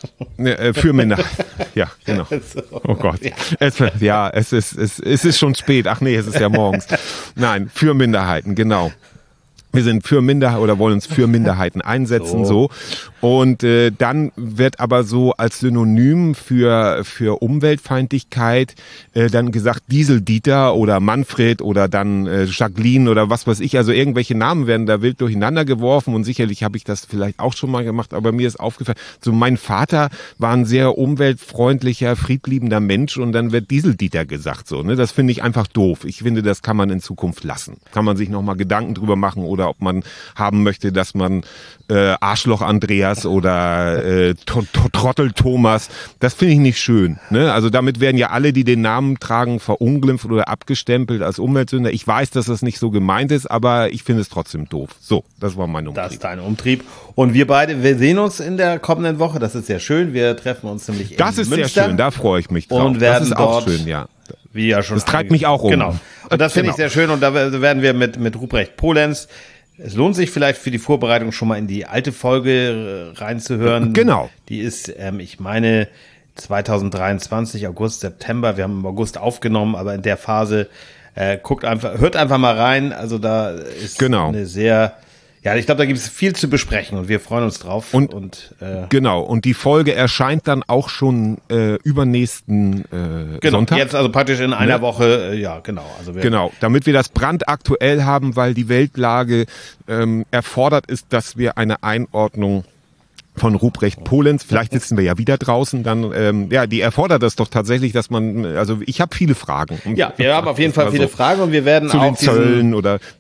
äh, für Minderheiten, ja, genau. Oh Gott, es, ja, es ist, es, es ist schon spät, ach nee, es ist ja morgens. Nein, für Minderheiten, genau. Wir sind für Minderheiten oder wollen uns für Minderheiten einsetzen, so. so. Und äh, dann wird aber so als Synonym für für Umweltfeindlichkeit äh, dann gesagt Diesel-Dieter oder Manfred oder dann äh, Jacqueline oder was weiß ich. Also irgendwelche Namen werden da wild durcheinander geworfen und sicherlich habe ich das vielleicht auch schon mal gemacht, aber mir ist aufgefallen, so mein Vater war ein sehr umweltfreundlicher, friedliebender Mensch und dann wird Diesel-Dieter gesagt, so. Ne? Das finde ich einfach doof. Ich finde, das kann man in Zukunft lassen. Kann man sich nochmal Gedanken drüber machen oder ob man haben möchte, dass man äh, Arschloch Andreas oder äh, Trottel Thomas, das finde ich nicht schön. Ne? Also damit werden ja alle, die den Namen tragen, verunglimpft oder abgestempelt als Umweltsünder. Ich weiß, dass das nicht so gemeint ist, aber ich finde es trotzdem doof. So, das war mein Umtrieb. Das ist dein Umtrieb. Und wir beide, wir sehen uns in der kommenden Woche. Das ist sehr schön. Wir treffen uns nämlich in Das ist Münster. sehr schön, da freue ich mich drauf. Und werden das ist auch dort schön, ja. Wie ja schon das treibt mich auch um. Genau. Und das finde Genau. ich sehr schön. Und da werden wir mit, mit Ruprecht Polenz. Es lohnt sich vielleicht für die Vorbereitung schon mal in die alte Folge reinzuhören. Genau. Die ist, ähm, ich meine, zwanzig dreiundzwanzig, August, September. Wir haben im August aufgenommen, aber in der Phase äh, guckt einfach, hört einfach mal rein. Also da ist genau. eine sehr, ja, ich glaube, da gibt es viel zu besprechen und wir freuen uns drauf. Und, und äh, genau. Und die Folge erscheint dann auch schon äh, übernächsten äh, genau, Sonntag. Jetzt also praktisch in einer Ne? Woche, äh, ja, genau. Also wir, Genau, damit wir das brandaktuell haben, weil die Weltlage ähm, erfordert ist, dass wir eine Einordnung von Ruprecht Polenz, vielleicht sitzen wir ja wieder draußen, dann, ähm, ja, die erfordert das doch tatsächlich, dass man, also ich habe viele Fragen. Ja, wir haben auf jeden Das Fall war viele so. Fragen und wir werden Zu auch den diesen, Zöllen oder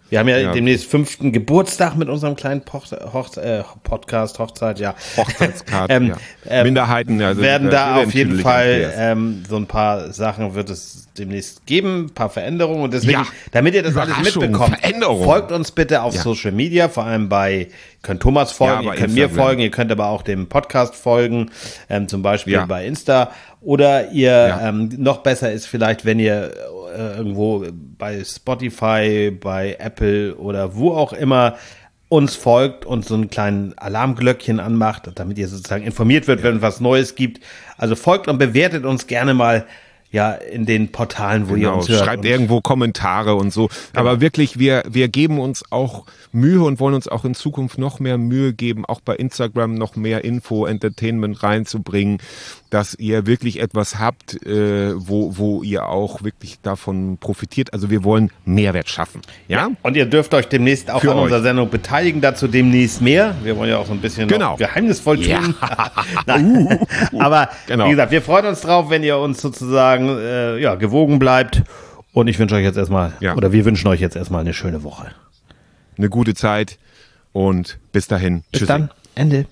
Wir haben ja, Ja. demnächst fünften Geburtstag mit unserem kleinen Poch Hoch äh, Podcast, Hochzeit, ja. Hochzeitskarte, Ähm, ja. ähm, Minderheiten, also werden wir da werden auf jeden tüdelig Fall erklärt. ähm, so ein paar Sachen wird es demnächst geben, ein paar Veränderungen und deswegen, Ja. damit ihr das alles Überraschung, mitbekommt, Veränderung. folgt uns bitte auf Ja. Social Media, vor allem bei, ihr könnt Thomas folgen, Ja, ihr bei könnt mir Instagram. folgen, ihr könnt aber auch dem Podcast folgen, ähm, zum Beispiel Ja. bei Insta oder ihr, Ja. ähm, noch besser ist vielleicht, wenn ihr äh, irgendwo bei Spotify, bei Apple oder wo auch immer uns folgt und so einen kleinen Alarmglöckchen anmacht, damit ihr sozusagen informiert wird, wenn es was Neues gibt. Also folgt und bewertet uns gerne mal ja in den Portalen, wo ihr Genau, uns hört. schreibt Und irgendwo Kommentare und so. Aber wirklich, wir, wir geben uns auch Mühe und wollen uns auch in Zukunft noch mehr Mühe geben, auch bei Instagram noch mehr Info, Entertainment reinzubringen, dass ihr wirklich etwas habt, äh, wo, wo ihr auch wirklich davon profitiert. Also wir wollen Mehrwert schaffen. Ja? Und ihr dürft euch demnächst auch Für an euch. unserer Sendung beteiligen, dazu demnächst mehr. Wir wollen ja auch so ein bisschen Genau. noch geheimnisvoll tun. Ja. Nein. Aber Genau. wie gesagt, wir freuen uns drauf, wenn ihr uns sozusagen äh, ja, gewogen bleibt. Und ich wünsche euch jetzt erstmal, Ja. oder wir wünschen euch jetzt erstmal eine schöne Woche. Eine gute Zeit und bis dahin. Bis Tschüssi. dann. Ende.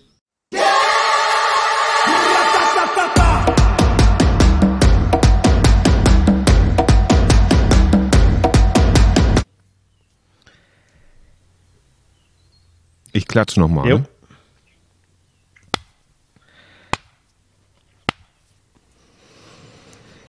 Ich klatsch nochmal. Jo. Ne?